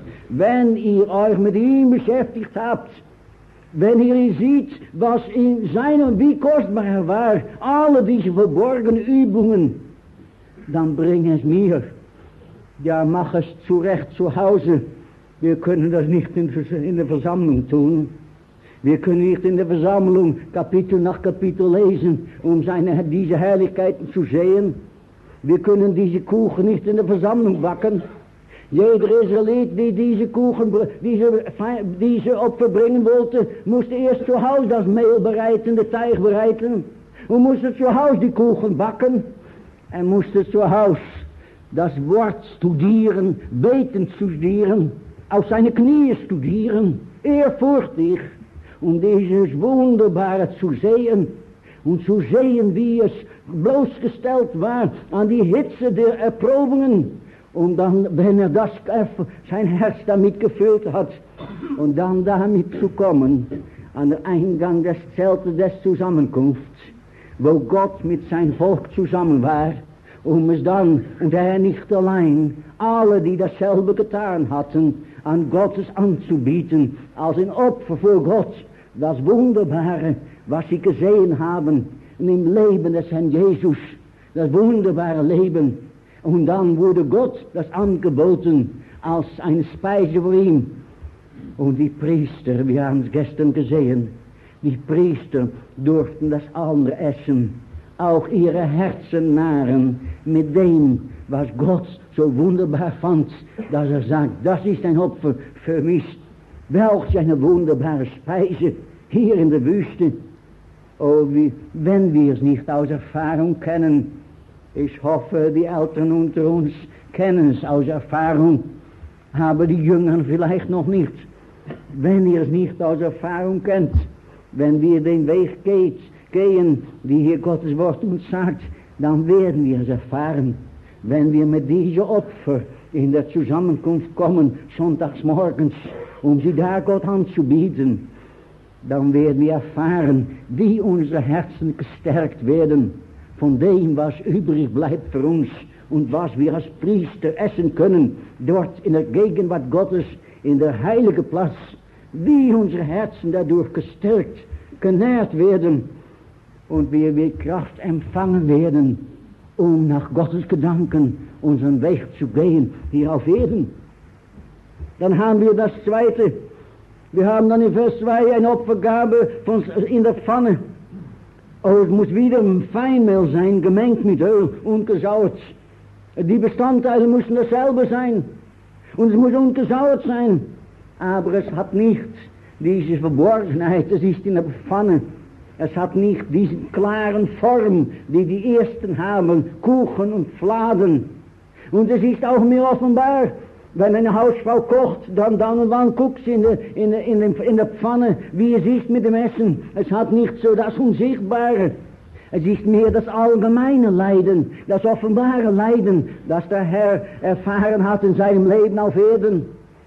wenn ihr euch mit ihm beschäftigt habt, wenn ihr seht, was in seinem, wie kostbar er war, alle diese verborgenen Übungen, dann bring es mir. Ja, mach es zurecht zu Hause. Wir können das nicht in, in der Versammlung tun. Wir können nicht in der Versammlung Kapitel nach Kapitel lesen, um seine, diese Herrlichkeiten zu sehen. Wir können diese Kuchen nicht in der Versammlung backen. Jeder Israelit, die diese Kuchen, diese, diese Opfer bringen wollte, musste erst zu Hause das Mehl bereiten, den Teig bereiten und musste zu Hause die Kuchen backen. Er musste zu Hause das Wort studieren, beten studieren, auf seine Knie studieren, ehrfurchtig, um dieses Wunderbare zu sehen und zu sehen, wie es bloßgestellt war an die Hitze der Erprobungen. Und dann, wenn er das, sein Herz damit gefüllt hat, und dann damit zu kommen, an den Eingang des Zeltes des Zusammenkunfts, wo Gott mit seinem Volk zusammen war, um es dann, und er nicht allein, alle, die dasselbe getan hatten, an Gottes anzubieten, als ein Opfer vor Gott, das Wunderbare, was sie gesehen haben, in dem Leben des Herrn Jesus, das wunderbare Leben. Und dann wurde Gott das angeboten als eine Speise für ihn. Und die Priester, wir haben es gestern gesehen, die Priester durften das andere essen, auch ihre Herzen nahren mit dem, was Gott so wunderbar fand, dass er sagt, das ist ein Opfer für mich. Welch eine wunderbare Speise hier in der Wüste. Oh, wie, wenn wir es nicht aus Erfahrung kennen, ich hoffe, die Eltern unter uns kennen es aus Erfahrung, aber die Jüngeren vielleicht noch nicht. Wenn ihr es nicht aus Erfahrung kennt, wenn wir den Weg geht, gehen, wie hier Gottes Wort uns sagt, dann werden wir es erfahren. Wenn wir mit diesen Opfer in der Zusammenkunft kommen, sonntags morgens, um sie da Gott anzubieten, dann werden wir erfahren, wie unsere Herzen gestärkt werden von dem, was übrig bleibt für uns und was wir als Priester essen können, dort in der Gegenwart Gottes, in der heilige Platz, wie unsere Herzen dadurch gestärkt, genährt werden und wie wir Kraft empfangen werden, um nach Gottes Gedanken unseren Weg zu gehen, hier auf Erden. Dann haben wir das Zweite. Wir haben dann in Vers zwei eine Opfergabe von, in der Pfanne. Oh, es muss wieder ein Feinmehl sein, gemengt mit Öl und gesalzt. Die Bestandteile müssen dasselbe sein. Und es muss ungesalzt sein. Aber es hat nicht diese Verborgenheit, es ist in der Pfanne. Es hat nicht diesen klaren Form, die die Ersten haben, Kuchen und Fladen. Und es ist auch mir offenbar, wenn eine Hausfrau kocht, dann dann und wann guckt sie in der, in, der, in, der, in der Pfanne, wie es ist mit dem Essen. Es hat nicht so das Unsichtbare. Es ist mehr das allgemeine Leiden, das offenbare Leiden, das der Herr erfahren hat in seinem Leben auf Erden.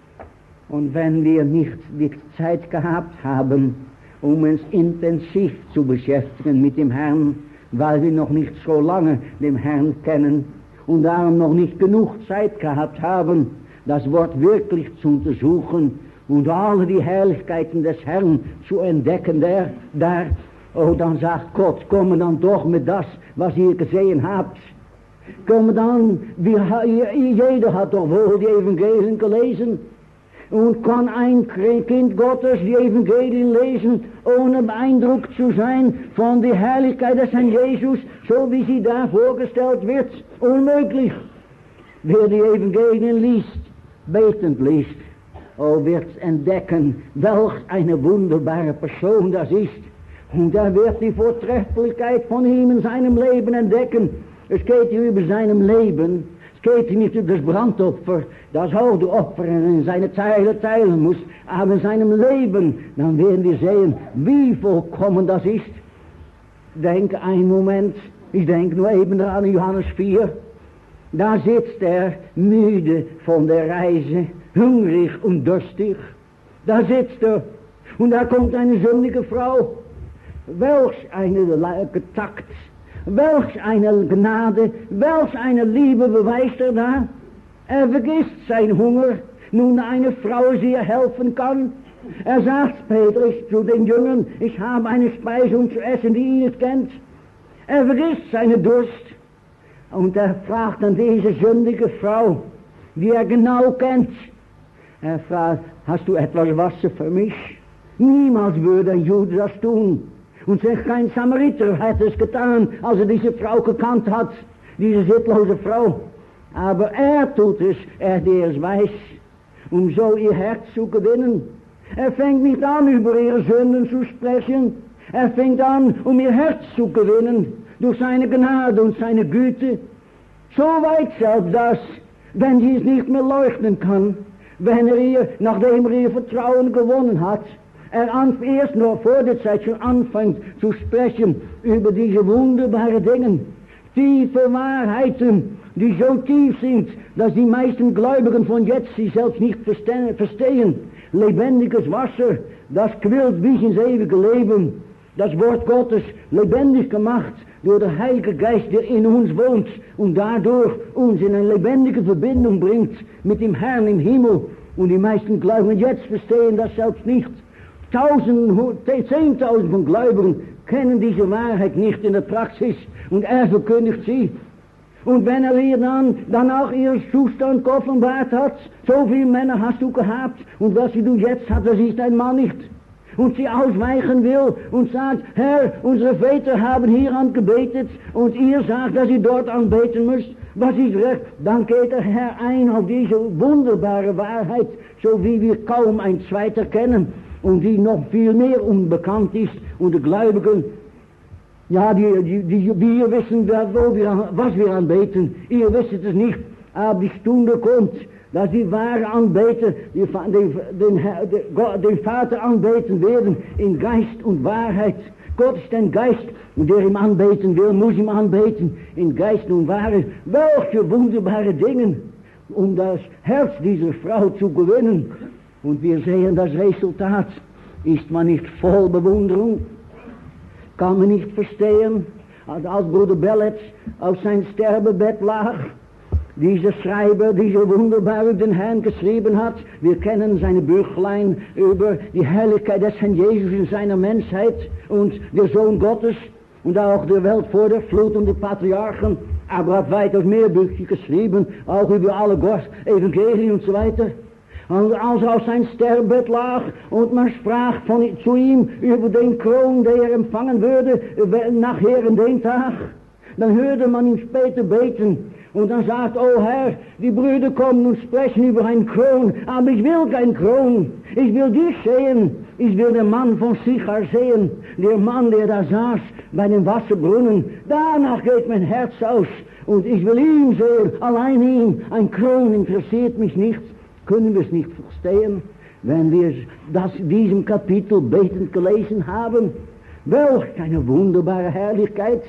Und wenn wir nicht die Zeit gehabt haben, um uns intensiv zu beschäftigen mit dem Herrn, weil wir noch nicht so lange den Herrn kennen und darum noch nicht genug Zeit gehabt haben, das Wort wirklich zu untersuchen und alle die Herrlichkeiten des Herrn zu entdecken, der, der, oh, dann sagt Gott, komme dann doch mit das, was ihr gesehen habt. Komme dann, wir, jeder hat doch wohl die Evangelien gelesen und kann ein Kind Gottes die Evangelien lesen, ohne beeindruckt zu sein von der Herrlichkeit des Herrn Jesus, so wie sie da vorgestellt wird. Unmöglich. Wer die Evangelien liest, betend liest, oh, wird entdecken, welch eine wunderbare Person das ist. Und er wird die Vortrefflichkeit von ihm in seinem Leben entdecken. Es geht hier über seinem Leben. Es geht hier nicht über das Brandopfer, das Opfer in seine Teile teilen muss, aber in seinem Leben, dann werden wir sehen, wie vollkommen das ist. Denk einen Moment, ich denke nur eben an Johannes vier. Da sitzt er müde von der Reise, hungrig und durstig. Da sitzt er und da kommt eine sündige Frau. Welch eine Takt, welch eine Gnade, welch eine Liebe beweist er da. Er vergisst sein Hunger, nun eine Frau sie helfen kann. Er sagt Petrus zu den Jüngern, ich habe eine Speise um zu essen, die ihr nicht kennt. Er vergisst seinen Durst und er fragt dann diese sündige Frau, die er genau kennt. Er fragt, hast du etwas Wasser für mich? Niemals würde ein Jude das tun. Und selbst kein Samariter hätte es getan, als er diese Frau gekannt hat, diese sittlose Frau. Aber er tut es, er der es weiß, um so ihr Herz zu gewinnen. Er fängt nicht an, über ihre Sünden zu sprechen. Er fängt an, um ihr Herz zu gewinnen, durch seine Gnade und seine Güte. So weit selbst, dass, wenn sie es nicht mehr leuchten kann, wenn er ihr, nachdem er ihr Vertrauen gewonnen hat, er an, erst noch vor der Zeit schon anfängt zu sprechen über diese wunderbaren Dinge, tiefe Wahrheiten, die so tief sind, dass die meisten Gläubigen von jetzt sie selbst nicht verstehen. Lebendiges Wasser, das quillt bis ins ewige Leben. Das Wort Gottes lebendig gemacht durch den Heiligen Geist, der in uns wohnt und dadurch uns in eine lebendige Verbindung bringt mit dem Herrn im Himmel. Und die meisten Gläubigen jetzt verstehen das selbst nicht. Tausend, zehntausend von Gläubigen kennen diese Wahrheit nicht in der Praxis und er verkündigt sie. Und wenn er ihr dann, dann auch ihren Zustand offenbart hat, so viele Männer hast du gehabt und was du jetzt hast, das ist ein Mann nicht. Und sie ausweichen will und sagt, Herr, unsere Väter haben hier angebetet und ihr sagt, dass ihr dort anbeten müsst. Was ist recht? Dann geht der Herr ein auf diese wunderbare Wahrheit, so wie wir kaum ein zweiter kennen und die noch viel mehr unbekannt ist und die Gläubigen, ja, die, die, die, wir wissen, wo wir, was wir anbeten, ihr wisst es nicht, aber die Stunde kommt, dass die wahre Anbeter die, die, den, den, den Vater anbeten werden in Geist und Wahrheit. Gott ist ein Geist und der ihm anbeten will, muss ihm anbeten in Geist und Wahrheit. Welche wunderbare Dinge, um das Herz dieser Frau zu gewinnen. Und wir sehen, das Resultat ist man nicht voll Bewunderung, kann man nicht verstehen, als, als Bruder Bellet auf sein Sterbebett lag, dieser Schreiber, dieser wunderbare den Herrn geschrieben hat. Wir kennen seine Büchlein über die Herrlichkeit des Herrn Jesus in seiner Menschheit und der Sohn Gottes und auch der Welt vor der Flut und die Patriarchen, aber hat weitaus mehr Bücher geschrieben, auch über alle Gott, Evangelien und so weiter. Und als er auf sein Sterbebett lag und man sprach von, zu ihm über den Kron, der er empfangen würde, nachher in den Tag, dann hörte man ihn später beten. Und dann sagt, oh Herr, die Brüder kommen und sprechen über einen Kron, aber ich will kein Kron, ich will dich sehen, ich will den Mann von Sichar sehen, der Mann, der da saß bei dem Wasserbrunnen, danach geht mein Herz aus und ich will ihn sehen, allein ihn, ein Kron interessiert mich nicht. Können wir es nicht verstehen, wenn wir das in diesem Kapitel betend gelesen haben? Welch eine wunderbare Herrlichkeit!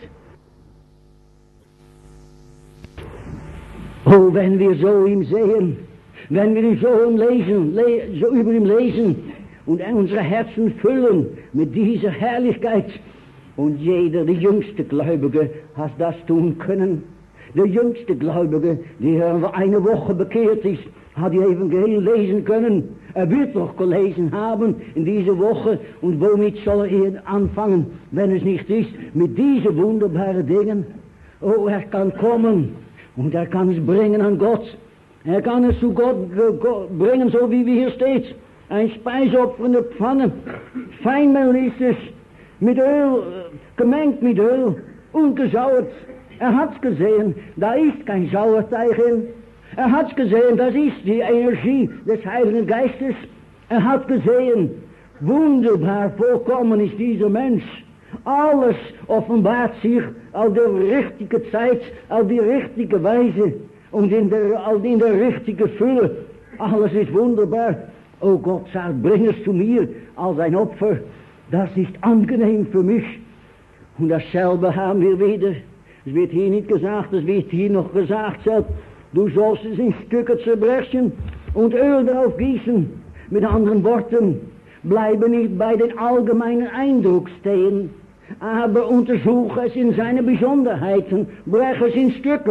Oh, wenn wir so ihn sehen, wenn wir ihn so, lesen, le so über ihn lesen und unsere Herzen füllen mit dieser Herrlichkeit. Und jeder, der jüngste Gläubige, hat das tun können. Der jüngste Gläubige, der eine Woche bekehrt ist, hat die Evangelien lesen können. Er wird doch gelesen haben in dieser Woche. Und womit soll er anfangen, wenn es nicht ist, mit diesen wunderbaren Dingen? Oh, er kann kommen und er kann es bringen an Gott. Er kann es zu Gott, Gott bringen, so wie wir hier steht. Ein Speisopfer in der Pfanne. Feinmehl ist es, mit Öl, gemengt mit Öl, ungesauert. Er hat's gesehen, da ist kein Sauerteig in. Er hat gesehen, das ist die Energie des Heiligen Geistes. Er hat gesehen, wunderbar vollkommen ist dieser Mensch. Alles offenbart sich auf der richtigen Zeit, auf die richtige Weise und in der, in der richtigen Fülle. Alles ist wunderbar. Oh Gott sagt, bring es zu mir als ein Opfer. Das ist angenehm für mich. Und dasselbe haben wir wieder. Es wird hier nicht gesagt, es wird hier noch gesagt selbst. Du sollst es in Stücke zerbrechen und Öl darauf gießen. Mit anderen Worten, bleibe nicht bei den allgemeinen Eindruck stehen, aber untersuche es in seine Besonderheiten, brech es in Stücken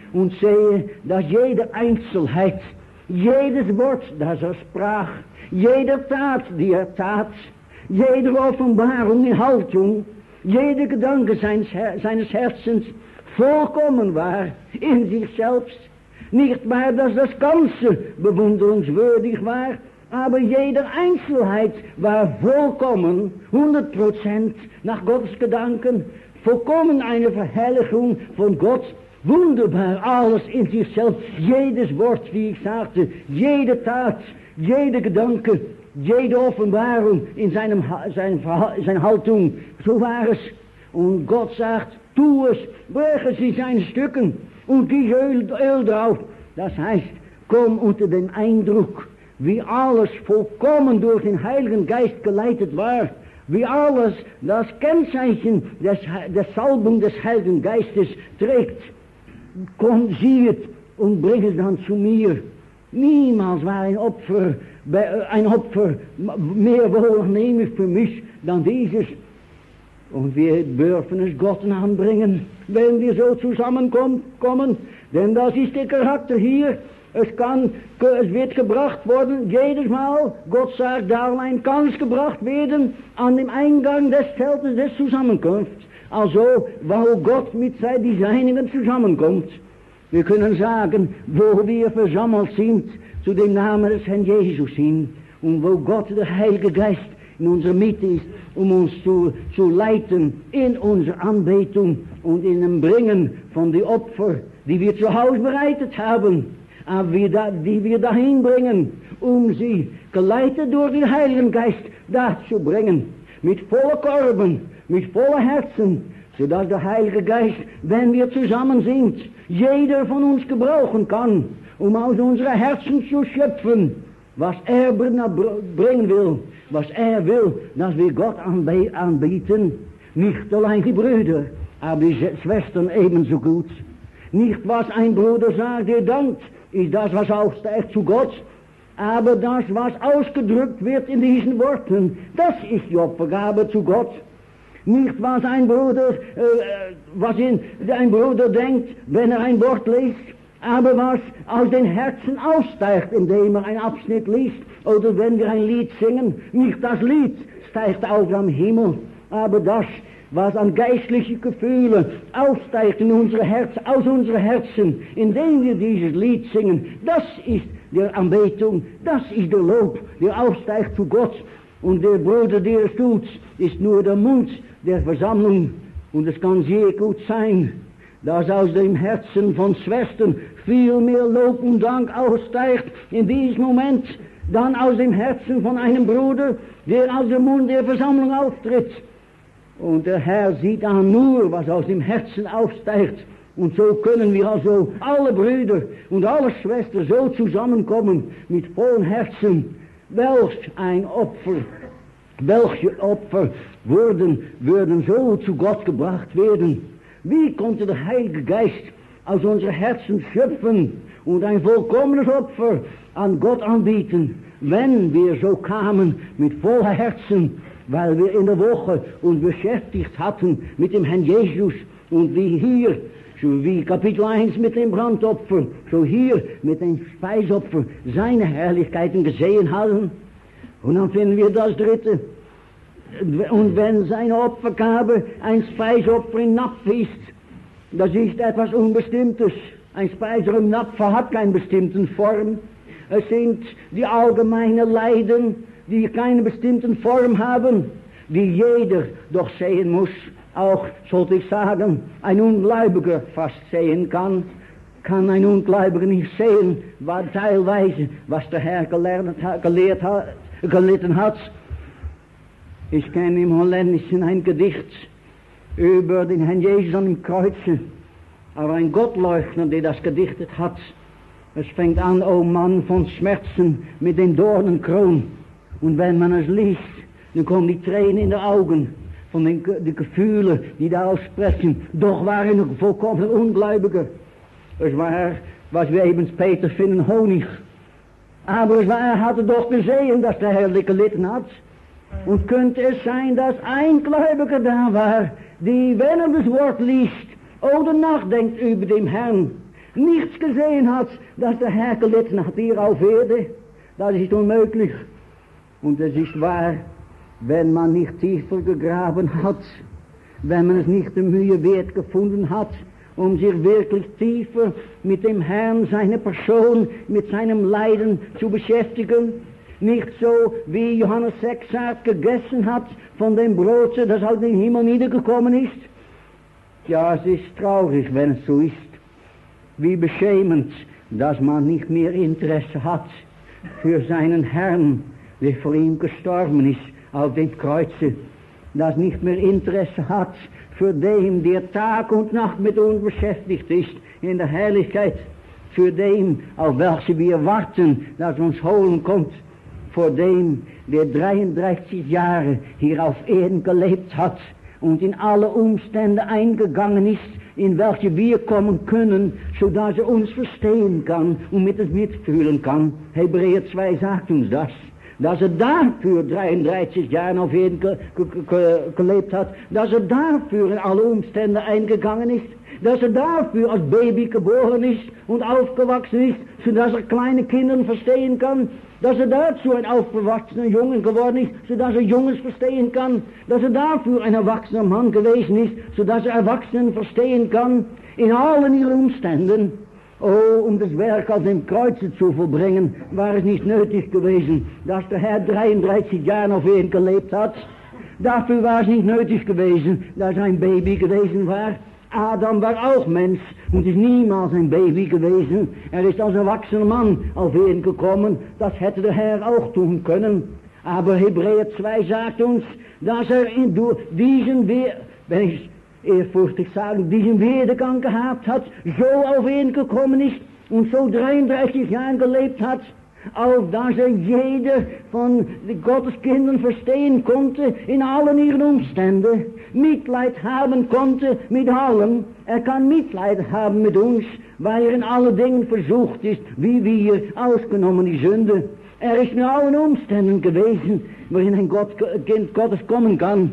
und sehe, dass jede Einzelheit, jedes Wort, das er sprach, jede Tat, die er tat, jede Offenbarung in Haltung, jeder Gedanke seines, Her seines Herzens vollkommen war in sich selbst. Nicht wahr, dass das Ganze bewunderungswürdig war, aber jede Einzelheit war vollkommen, hundert Prozent nach Gottes Gedanken, vollkommen eine Verherrlichung von Gott, wunderbar, alles in sich selbst, jedes Wort, wie ich sagte, jede Tat, jeder Gedanke, jede Offenbarung in seinem, seinem seiner Haltung, so war es. Und Gott sagt, tu es, brech es in seinen Stücken und gieß Öl, Öl drauf. Das heißt, komm unter den Eindruck, wie alles vollkommen durch den Heiligen Geist geleitet war, wie alles das Kennzeichen des, der Salbung des Heiligen Geistes trägt. Komm, sieh es und bring es dann zu mir. Niemals war ein Opfer, ein Opfer mehr wohlnehmlich für mich dann dieses. Und wir dürfen es Gott anbringen, wenn wir so zusammenkommen, denn das ist der Charakter hier. Es kann, es wird gebracht worden, jedes Mal, Gott sagt, allein kann es gebracht werden an dem Eingang des Zeltes des Zusammenkunfts. Also, wo Gott mit seinen Seinigen zusammenkommt. Wir können sagen, wo wir versammelt sind, zu dem Namen des Herrn Jesus hin, und wo Gott, der Heilige Geist, in unserer Mitte ist, um uns zu, zu leiten in unserer Anbetung und in dem Bringen von den Opfern, die wir zu Hause bereitet haben, aber wir da, die wir dahin bringen, um sie, geleitet durch den Heiligen Geist, dazu bringen, mit voller Korben, mit voller Herzen, sodass der Heilige Geist, wenn wir zusammen sind, jeder von uns gebrauchen kann, um aus unseren Herzen zu schöpfen, was er bringen will, was er will, dass wir Gott anbieten, nicht allein die Brüder, aber die Schwestern ebenso gut. Nicht was ein Bruder sagt, der dankt, ist das, was aufsteigt zu Gott, aber das, was ausgedrückt wird in diesen Worten, das ist die Opfergabe zu Gott. Nicht was ein Bruder, äh, was in, ein Bruder denkt, wenn er ein Wort liest, aber was aus den Herzen aussteigt, indem er einen Abschnitt liest, oder wenn wir ein Lied singen, nicht das Lied steigt auf am Himmel, aber das, was an geistlichen Gefühlen aufsteigt in unsere Herzen, aus unseren Herzen, indem wir dieses Lied singen, das ist der Anbetung, das ist der Lob, der aufsteigt zu Gott. Und der Bruder, der es tut, ist nur der Mund der Versammlung. Und es kann sehr gut sein, dass aus dem Herzen von Schwestern viel mehr Lob und Dank aussteigt in diesem Moment, dann aus dem Herzen von einem Bruder, der aus dem Mund der Versammlung auftritt. Und der Herr sieht an nur, was aus dem Herzen aufsteigt. Und so können wir also alle Brüder und alle Schwestern so zusammenkommen mit vollem Herzen. Welch ein Opfer, welche Opfer würden, würden so zu Gott gebracht werden. Wie konnte der Heilige Geist aus unseren Herzen schöpfen und ein vollkommenes Opfer an Gott anbieten, wenn wir so kamen mit voller Herzen, weil wir in der Woche uns beschäftigt hatten mit dem Herrn Jesus und wie hier, so wie Kapitel eins mit dem Brandopfer, so hier mit dem Speisopfer seine Herrlichkeiten gesehen haben. Und dann finden wir das dritte. Und wenn seine Opfergabe ein Speisopfer im Napf ist, das ist etwas Unbestimmtes. Ein Speiser im Napf hat keine bestimmte Form. Es sind die allgemeinen Leiden, die keine bestimmte Form haben, die jeder doch sehen muss. Auch, sollte ich sagen, ein Ungläubiger fast sehen kann, kann ein Ungläubiger nicht sehen, was teilweise, was der Herr gelernt hat, gelehrt hat, gelitten hat. Ich kenne im Holländischen ein Gedicht über den Herrn Jesus an dem Kreuze, aber ein Gottleugner, der das gedichtet hat. Es fängt an, o Mann von Schmerzen mit den Dornenkron. Und wenn man es liest, dann kommen die Tränen in die Augen von den, den Gefühlen, die daraus sprechen. Doch war er noch vollkommen Ungläubiger. Es war, was wir eben Peter finden, Honig. Aber es war, er hatte doch gesehen, dass der Herr gelitten hat. Und könnte es sein, dass ein Gläubiger da war, die, wenn er das Wort liest oder nachdenkt über den Herrn, nichts gesehen hat, dass der Herr gelitten hat hier auf Erde. Das ist unmöglich. Und es ist wahr, wenn man nicht tiefer gegraben hat, wenn man es nicht die Mühe wert gefunden hat, um sich wirklich tiefer mit dem Herrn, seiner Person, mit seinem Leiden zu beschäftigen, nicht so, wie Johannes sechs sagt, gegessen hat von dem Brot, das aus dem Himmel niedergekommen ist. Ja, es ist traurig, wenn es so ist. Wie beschämend, dass man nicht mehr Interesse hat für seinen Herrn, der vor ihm gestorben ist auf dem Kreuze, das nicht mehr Interesse hat für den, der Tag und Nacht mit uns beschäftigt ist in der Herrlichkeit, für den, auf welche wir warten, dass uns holen kommt, vor dem, der dreiunddreißig Jahre hier auf Erden gelebt hat und in alle Umstände eingegangen ist, in welche wir kommen können, sodass er uns verstehen kann und mit uns mitfühlen kann. Hebräer zwei sagt uns das, dass er dafür dreiunddreißig Jahre auf Erden ge ge ge gelebt hat, dass er dafür in alle Umstände eingegangen ist, dass er dafür als Baby geboren ist und aufgewachsen ist, sodass er kleine Kinder verstehen kann, dass er dazu ein aufgewachsener Junge geworden ist, sodass er Junges verstehen kann, dass er dafür ein erwachsener Mann gewesen ist, sodass er Erwachsenen verstehen kann, in allen ihren Umständen. Oh, um das Werk auf dem Kreuze zu vollbringen, war es nicht nötig gewesen, dass der Herr dreiunddreißig Jahre auf Erden gelebt hat. Dafür war es nicht nötig gewesen, dass er ein Baby gewesen war. Adam war auch Mensch und ist niemals ein Baby gewesen. Er ist als erwachsener Mann auf Erden gekommen. Das hätte der Herr auch tun können. Aber Hebräer zwei sagt uns, dass er in diesen, wenn ich ehrfurchtig sage, diesen Werdegang gehabt hat, so auf Erden gekommen ist und so dreiunddreißig Jahre gelebt hat, auf dass er jeder von Gottes Kindern verstehen konnte, in allen ihren Umständen, Mitleid haben konnte mit allem. Er kann Mitleid haben mit uns, weil er in allen Dingen versucht ist, wie wir, ausgenommen die Sünde. Er ist in allen Umständen gewesen, worin ein Gott, Kind Gottes kommen kann.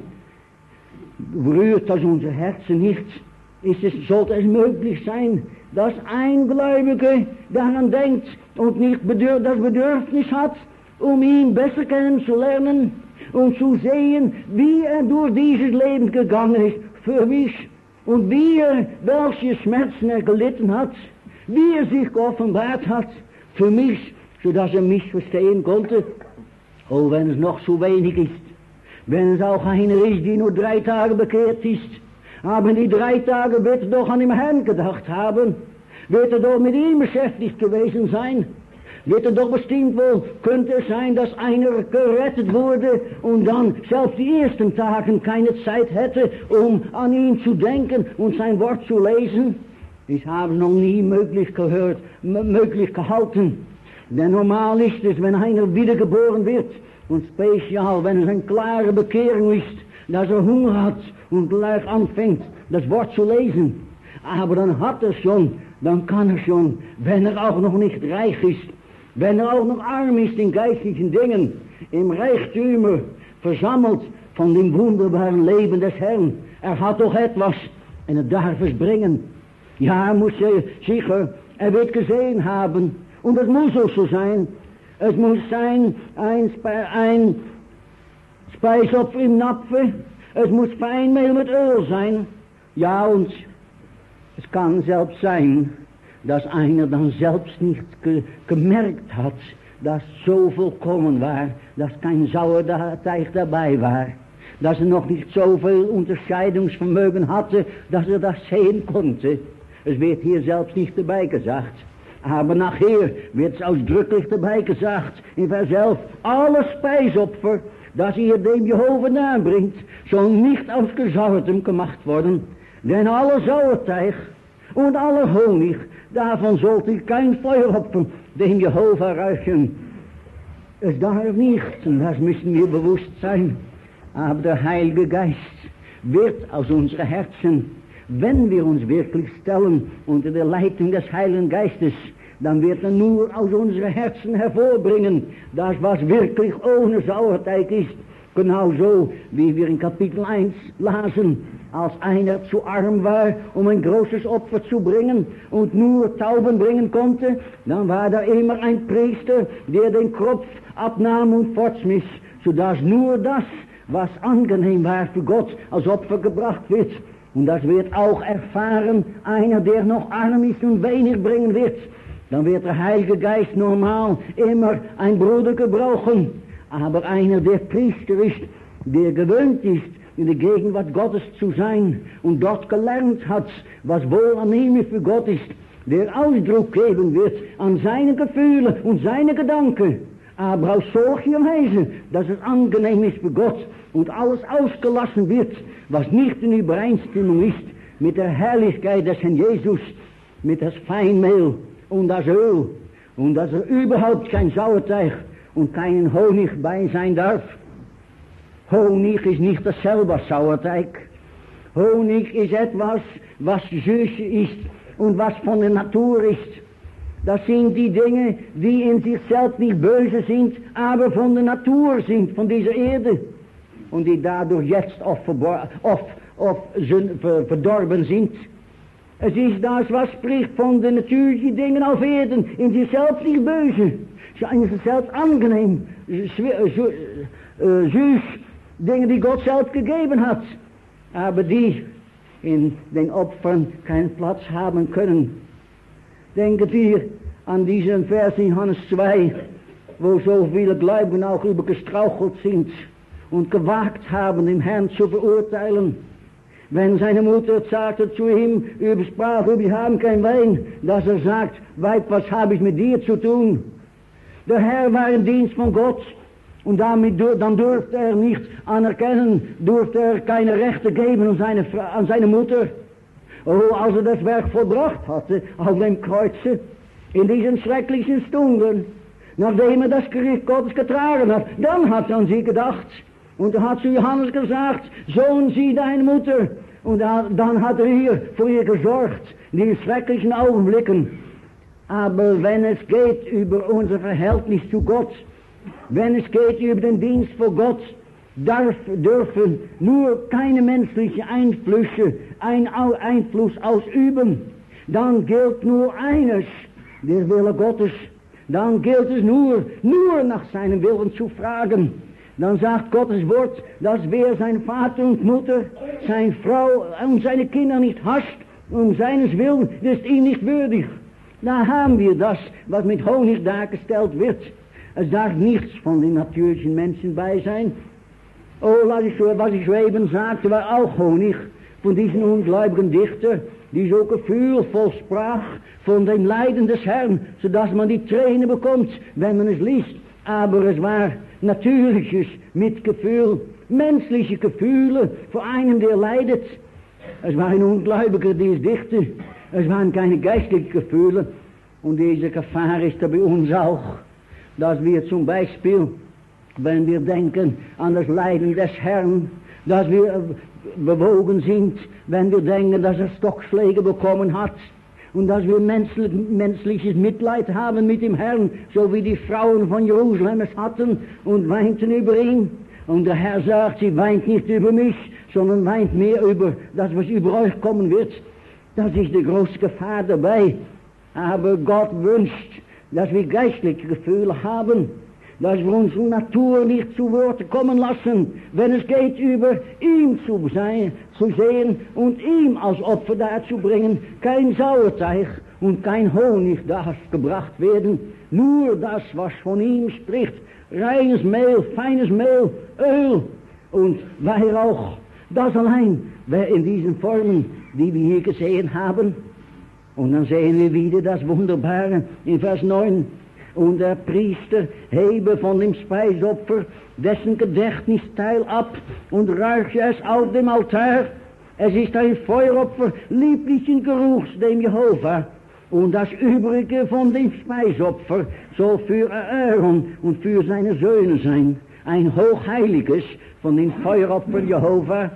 Rührt das unser Herzen nicht, ist es, sollte es möglich sein, dass ein Gläubiger daran denkt und nicht bedürf, das Bedürfnis hat, um ihn besser kennenzulernen und zu sehen, wie er durch dieses Leben gegangen ist für mich und wie er, welche Schmerzen er gelitten hat, wie er sich geoffenbart hat für mich, sodass er mich verstehen konnte. Oh, wenn es noch so wenig ist, wenn es auch einer ist, die nur drei Tage bekehrt ist, aber in die drei Tage wird er doch an den Herrn gedacht haben, wird er doch mit ihm beschäftigt gewesen sein, wird er doch bestimmt wohl, könnte es sein, dass einer gerettet wurde und dann selbst die ersten Tagen keine Zeit hätte, um an ihn zu denken und sein Wort zu lesen. Ich habe noch nie möglich gehört, möglich gehalten. Denn normal ist es, wenn einer wiedergeboren wird, und speziell, wenn es eine klare Bekehrung ist, dass er Hunger hat und gleich anfängt, das Wort zu lesen. Aber dann hat er schon, dann kann er schon, wenn er auch noch nicht reich ist, wenn er auch noch arm ist in geistlichen Dingen, im Reichtümer versammelt von dem wunderbaren Leben des Herrn. Er hat doch etwas und er darf es bringen. Ja, er muss er sicher, er wird gesehen haben und es muss auch so sein. Es muss sein ein, Spe ein Speisopfer im Napfe, es muss Feinmehl mit Öl sein. Ja, und es kann selbst sein, dass einer dann selbst nicht ge gemerkt hat, dass so vollkommen war, dass kein Sauerteig dabei war, dass er noch nicht so viel Unterscheidungsvermögen hatte, dass er das sehen konnte. Es wird hier selbst nicht dabei gesagt. Aber nachher wird es ausdrücklich dabei gesagt, in Vers elf, alle Speisopfer, das ihr dem Jehova nahebringt, soll nicht aus Gesauertem gemacht worden, denn alle Sauerteig und alle Honig, davon sollt ihr kein Feueropfer dem Jehova reichen. Es darf nicht, und das müssen wir bewusst sein, aber der Heilige Geist wird aus unseren Herzen, wenn wir uns wirklich stellen unter der Leitung des Heiligen Geistes, dann wird er nur aus unseren Herzen hervorbringen, das was wirklich ohne Sauerteig ist, Genauso wie wir in Kapitel eins lasen, als einer zu arm war, um ein großes Opfer zu bringen und nur Tauben bringen konnte, dann war da immer ein Priester, der den Kopf abnahm und fortschmiss, sodass nur das, was angenehm war für Gott, als Opfer gebracht wird. Und das wird auch erfahren einer, der noch arm ist und wenig bringen wird. Dann wird der Heilige Geist normal immer ein Bruder gebrauchen. Aber einer, der Priester ist, der gewöhnt ist, in der Gegenwart Gottes zu sein und dort gelernt hat, was wohlannehmlich für Gott ist, der Ausdruck geben wird an seine Gefühle und seine Gedanken, aber auf solche Weise, dass es angenehm ist für Gott und alles ausgelassen wird, was nicht in Übereinstimmung ist mit der Herrlichkeit des Herrn Jesus, mit das Feinmehl und das Öl und dass er überhaupt kein Sauerteig und keinen Honig bei sein darf. Honig ist nicht dasselbe als Sauerteig. Honig ist etwas, was süß ist und was von der Natur ist. Das sind die Dinge, die in sich selbst nicht böse sind, aber von der Natur sind, von dieser Erde. Und die dadurch jetzt oft, oft, oft verdorben sind. Es ist das, was spricht von den natürlichen Dingen auf Erden, in sich selbst nicht böse. In sich selbst angenehm, süß, Dinge, die Gott selbst gegeben hat, aber die in den Opfern keinen Platz haben können. Denken wir an diesen Vers in Johannes zwei, wo so viele Gläubigen auch über gestrauchelt sind und gewagt haben, den Herrn zu verurteilen. Wenn seine Mutter sagte zu ihm, über sprach, wir haben kein Wein, dass er sagt, Weib, was habe ich mit dir zu tun? Der Herr war im Dienst von Gott. Und damit, dann durfte er nicht anerkennen, durfte er keine Rechte geben an seine, an seine Mutter. Oh, als er das Werk vollbracht hatte, auf dem Kreuze, in diesen schrecklichen Stunden, nachdem er das Gericht Gottes getragen hat, dann hat er an sie gedacht. Und er hat zu Johannes gesagt, Sohn, sieh deine Mutter. Und dann hat er hier für ihr gesorgt, in den schrecklichen Augenblicken. Aber wenn es geht über unser Verhältnis zu Gott, wenn es geht über den Dienst vor Gott, darf, dürfen nur keine menschlichen Einflüsse, ein Einfluss ausüben. Dann gilt nur eines, der Wille Gottes. Dann gilt es nur, nur nach seinem Willen zu fragen. Dann sagt Gottes Wort, dass wer sein Vater und Mutter, seine Frau und seine Kinder nicht hasst, um seines Willens, ist ihm nicht würdig. Da haben wir das, was mit Honig dargestellt wird. Es darf nichts von den natürlichen Menschen bei sein. Oh, was ich, was ich soeben sagte, war auch Honig von diesen ungläubigen Dichter, die so gefühlvoll sprach von dem Leiden des Herrn, sodass man die Tränen bekommt, wenn man es liest. Aber es war natürliches Mitgefühl, menschliche Gefühle vor einem, der leidet. Es war ein Ungläubiger, der es dichte. Es waren keine geistlichen Gefühle. Und diese Gefahr ist da bei uns auch, dass wir zum Beispiel, wenn wir denken an das Leiden des Herrn, dass wir bewogen sind, wenn wir denken, dass er Stockschläge bekommen hat und dass wir menschlich, menschliches Mitleid haben mit dem Herrn, so wie die Frauen von Jerusalem es hatten und weinten über ihn. Und der Herr sagt, sie weint nicht über mich, sondern weint mehr über das, was über euch kommen wird. Das ist die große Gefahr dabei. Aber Gott wünscht, dass wir geistliche Gefühle haben, dass wir unsere Natur nicht zu Wort kommen lassen, wenn es geht, über ihm zu sein, zu sehen und ihm als Opfer darzubringen. Kein Sauerteig und kein Honig darf gebracht werden, nur das, was von ihm spricht, reines Mehl, feines Mehl, Öl und Weihrauch. Das allein wäre in diesen Formen, die wir hier gesehen haben. Und dann sehen wir wieder das Wunderbare in Vers neun. Und der Priester hebe von dem Speisopfer dessen Gedächtnisteil ab und reiche es auf dem Altar. Es ist ein Feueropfer lieblichen Geruchs dem Jehova. Und das Übrige von dem Speisopfer soll für Aaron und für seine Söhne sein. Ein hochheiliges von dem Feueropfer Jehova.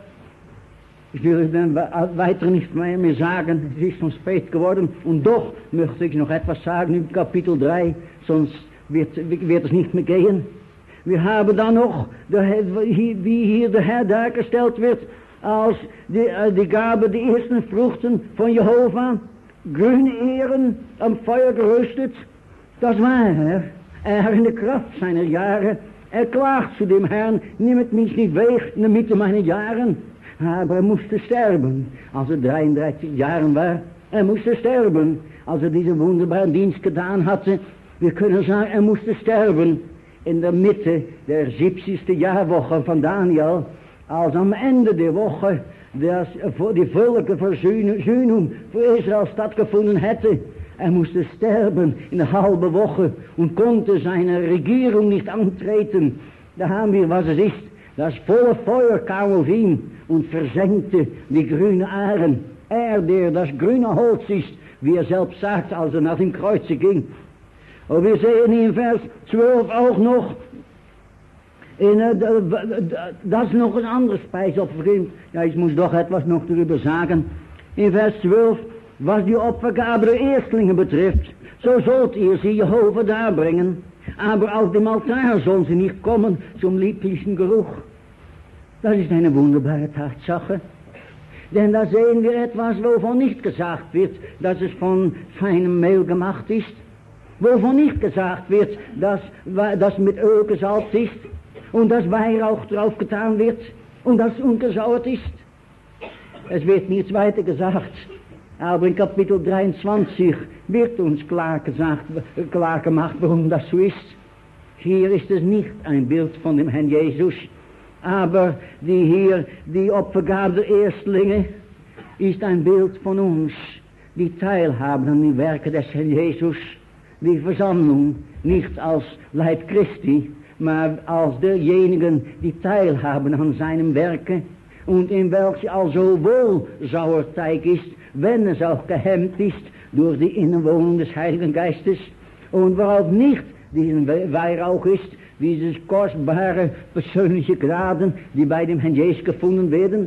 Ich will dann weiter nicht mehr, mehr sagen, es ist schon spät geworden. Und doch möchte ich noch etwas sagen über Kapitel drei, sonst wird, wird es nicht mehr gehen. Wir haben dann noch, der, wie hier der Herr dargestellt wird, als die, die Gabe, die ersten Fruchten von Jehova, grüne Ehren am Feuer geröstet. Das war er. Er in der Kraft seiner Jahre. Er klagt zu dem Herrn, nimmt mich nicht weg in der Mitte meiner Jahren. Aber er musste sterben, als er dreiunddreißig Jahre war. Er musste sterben, als er diesen wunderbaren Dienst getan hatte. Wir können sagen, er musste sterben in der Mitte der siebzigsten Jahrwoche von Daniel, als am Ende der Woche das, die völlige Versöhnung für Israel stattgefunden hätte. Er musste sterben in einer halben Woche und konnte seine Regierung nicht antreten. Da haben wir, was es ist. Das volle Feuer kam auf ihn und versenkte die grüne Ahren. Er, der das grüne Holz ist, wie er selbst sagt, als er nach dem Kreuze ging. Und wir sehen in Vers zwölf auch noch, in, äh, das noch ein anderes Speisopfer gibt. Ja, ich muss doch etwas noch darüber sagen. In Vers zwölf, was die Opfergabe der Erstlinge betrifft, so sollt ihr sie Jehova darbringen, aber auf dem Altar sollen sie nicht kommen zum lieblichen Geruch. Das ist eine wunderbare Tatsache. Denn da sehen wir etwas, wovon nicht gesagt wird, dass es von feinem Mehl gemacht ist. Wovon nicht gesagt wird, dass das mit Öl gesalbt ist und dass Weihrauch drauf getan wird und das ungesauert ist. Es wird nichts weiter gesagt, aber in Kapitel dreiundzwanzig wird uns klar, gesagt, klar gemacht, warum das so ist. Hier ist es nicht ein Bild von dem Herrn Jesus, aber die hier, die Opfergabe der Erstlinge, ist ein Bild von uns, die teilhaben an den Werken des Herrn Jesus. Die Versammlung nicht als Leib Christi, aber als derjenigen, die teilhaben an seinem Werke und in welch also wohl Sauerteig ist, wenn es auch gehemmt ist durch die Innenwohnung des Heiligen Geistes und worauf nicht diesen Weihrauch ist, dieses kostbare persönliche Gnaden, die bei dem Herrn Jesus gefunden werden.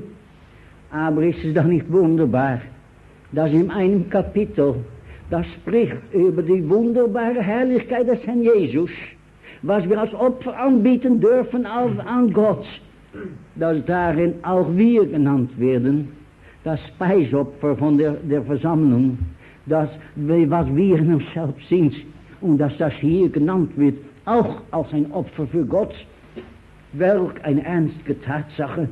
Aber ist es doch nicht wunderbar, dass in einem Kapitel das spricht über die wunderbare Herrlichkeit des Herrn Jesus, was wir als Opfer anbieten dürfen auf, an Gott, dass darin auch wir genannt werden, das Speisopfer von der, der Versammlung, das, was wir in uns selbst sind, und dass das hier genannt wird, auch als ein Opfer für Gott. Welch eine ernste Tatsache.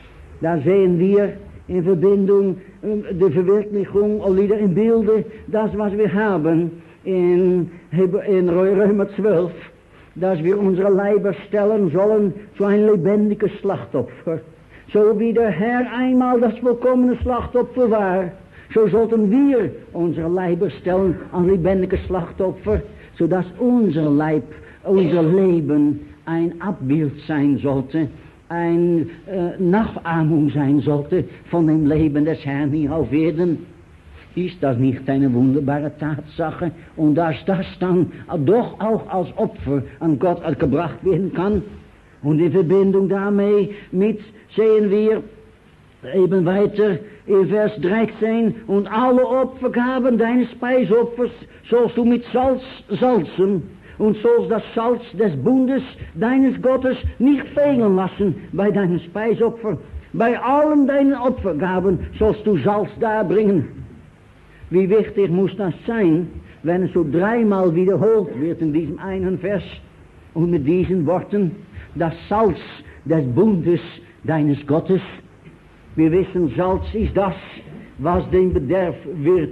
Da sehen wir in Verbindung die Verwirklichung oder wieder im Bilde, das was wir haben in, in Römer zwölf, dass wir unsere Leiber stellen sollen zu ein lebendiges Schlachtopfer. So wie der Herr einmal das vollkommene Schlachtopfer war, so sollten wir unsere Leiber stellen an lebendiges Schlachtopfer, sodass unser Leib, unser Leben ein Abbild sein sollte, eine äh, Nachahmung sein sollte von dem Leben des Herrn hier auf Erden. Ist das nicht eine wunderbare Tatsache? Und dass das dann doch auch als Opfer an Gott gebracht werden kann. Und in Verbindung damit mit sehen wir eben weiter in Vers dreizehn, und alle Opfergaben deines Speisopfers sollst du mit Salz salzen, und sollst das Salz des Bundes deines Gottes nicht fehlen lassen bei deinem Speisopfer. Bei allen deinen Opfergaben sollst du Salz darbringen. Wie wichtig muss das sein, wenn es so dreimal wiederholt wird in diesem einen Vers und mit diesen Worten, das Salz des Bundes deines Gottes. Wir wissen, Salz ist das, was den Bederf wird,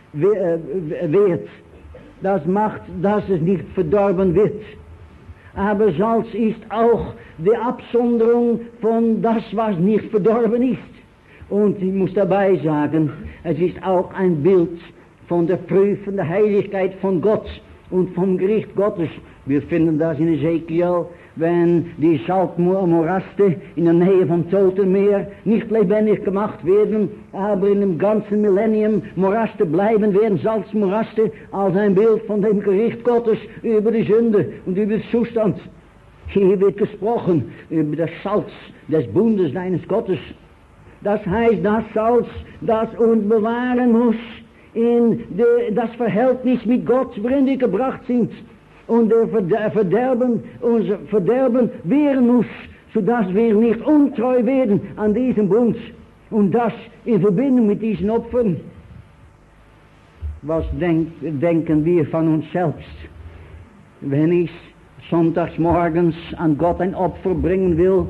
wehrt. Das macht, dass es nicht verdorben wird. Aber Salz ist auch die Absonderung von das, was nicht verdorben ist. Und ich muss dabei sagen, es ist auch ein Bild von der prüfenden Heiligkeit von Gott und vom Gericht Gottes. Wir finden das in Ezekiel, wenn die Salzmoraste in der Nähe vom Toten Meer nicht lebendig gemacht werden, aber in dem ganzen Millennium Moraste bleiben werden, Salzmoraste, als ein Bild von dem Gericht Gottes über die Sünde und über den Zustand. Hier wird gesprochen über das Salz des Bundes deines Gottes. Das heißt, das Salz, das uns bewahren muss in de, das Verhältnis mit Gott, worin wir gebracht sind. und der Verderben, unser Verderben wehren muss, sodass wir nicht untreu werden an diesem Bund. Und das in Verbindung mit diesen Opfern. Was denk, denken wir von uns selbst, wenn ich sonntags morgens an Gott ein Opfer bringen will,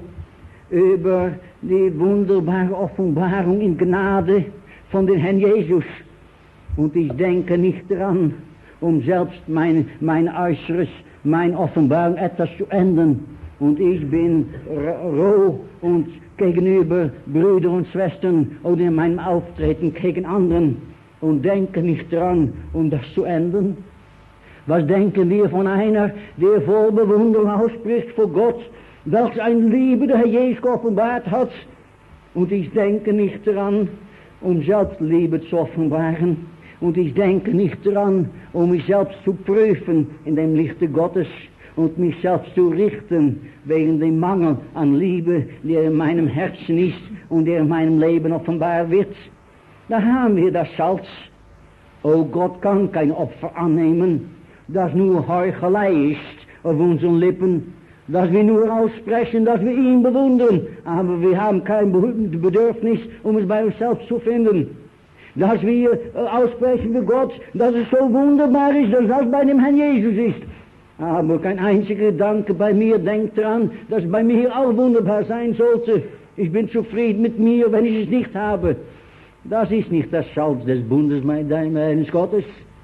über die wunderbare Offenbarung in Gnade von dem Herrn Jesus. Und ich denke nicht daran, um selbst mein, mein Äußeres, meine Offenbarung etwas zu ändern. Und ich bin roh und gegenüber Brüdern und Schwestern oder in meinem Auftreten gegen anderen und denke nicht daran, um das zu ändern. Was denken wir von einer, der voll Bewunderung ausspricht vor Gott, welch ein Liebe der Herr Jesus geoffenbart hat? Und ich denke nicht daran, um selbst Liebe zu offenbaren. Und ich denke nicht daran, um mich selbst zu prüfen in dem Lichte Gottes und mich selbst zu richten wegen dem Mangel an Liebe, der in meinem Herzen ist und der in meinem Leben offenbar wird. Da haben wir das Salz. Oh, Gott kann kein Opfer annehmen, das nur Heuchelei ist auf unseren Lippen, dass wir nur aussprechen, dass wir ihn bewundern, aber wir haben kein Bedürfnis, um es bei uns selbst zu finden. Dass wir äh, aussprechen für Gott, dass es so wunderbar ist, dass das bei dem Herrn Jesus ist. Aber kein einziger Gedanke bei mir denkt daran, dass es bei mir auch wunderbar sein sollte. Ich bin zufrieden mit mir, wenn ich es nicht habe. Das ist nicht das Salz des Bundes meines Gottes.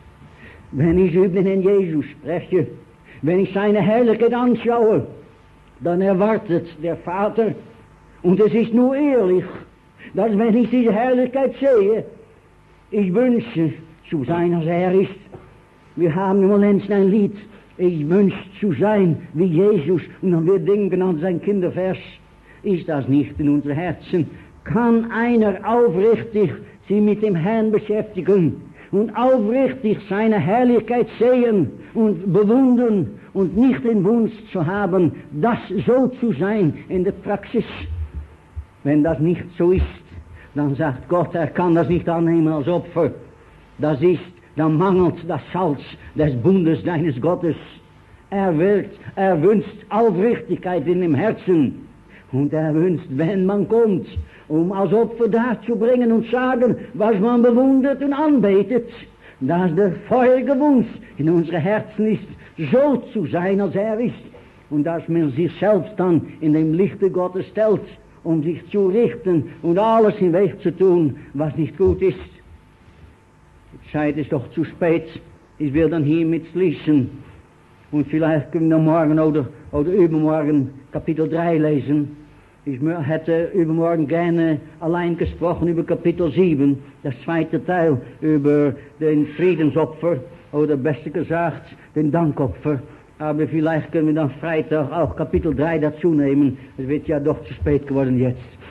Wenn ich über den Herrn Jesus spreche, wenn ich seine Herrlichkeit anschaue, dann erwartet der Vater, und es ist nur ehrlich, dass wenn ich diese Herrlichkeit sehe, ich wünsche zu sein, als er ist. Wir haben im Moment ein Lied, ich wünsche zu sein wie Jesus, und dann wird denken an sein Kindervers. Ist das nicht in unseren Herzen? Kann einer aufrichtig sich mit dem Herrn beschäftigen und aufrichtig seine Herrlichkeit sehen und bewundern und nicht den Wunsch zu haben, das so zu sein in der Praxis? Wenn das nicht so ist, dann sagt Gott, er kann das nicht annehmen als Opfer. Das ist, dann mangelt das Salz des Bundes deines Gottes. Er wirkt, er wünscht Aufrichtigkeit in dem Herzen. Und er wünscht, wenn man kommt, um als Opfer darzubringen und sagen, was man bewundert und anbetet, dass der feurige Wunsch in unsere Herzen ist, so zu sein, als er ist. Und dass man sich selbst dann in dem Lichte Gottes stellt, um sich zu richten und alles hinweg zu tun, was nicht gut ist. Die Zeit ist doch zu spät. Ich will dann hiermit schließen. Und vielleicht können wir morgen oder, oder übermorgen Kapitel drei lesen. Ich hätte übermorgen gerne allein gesprochen über Kapitel sieben, das zweite Teil, über den Friedensopfer, oder besser gesagt, den Dankopfer. Aber vielleicht können wir dann Freitag auch Kapitel drei dazu nehmen. Es wird ja doch zu spät geworden jetzt.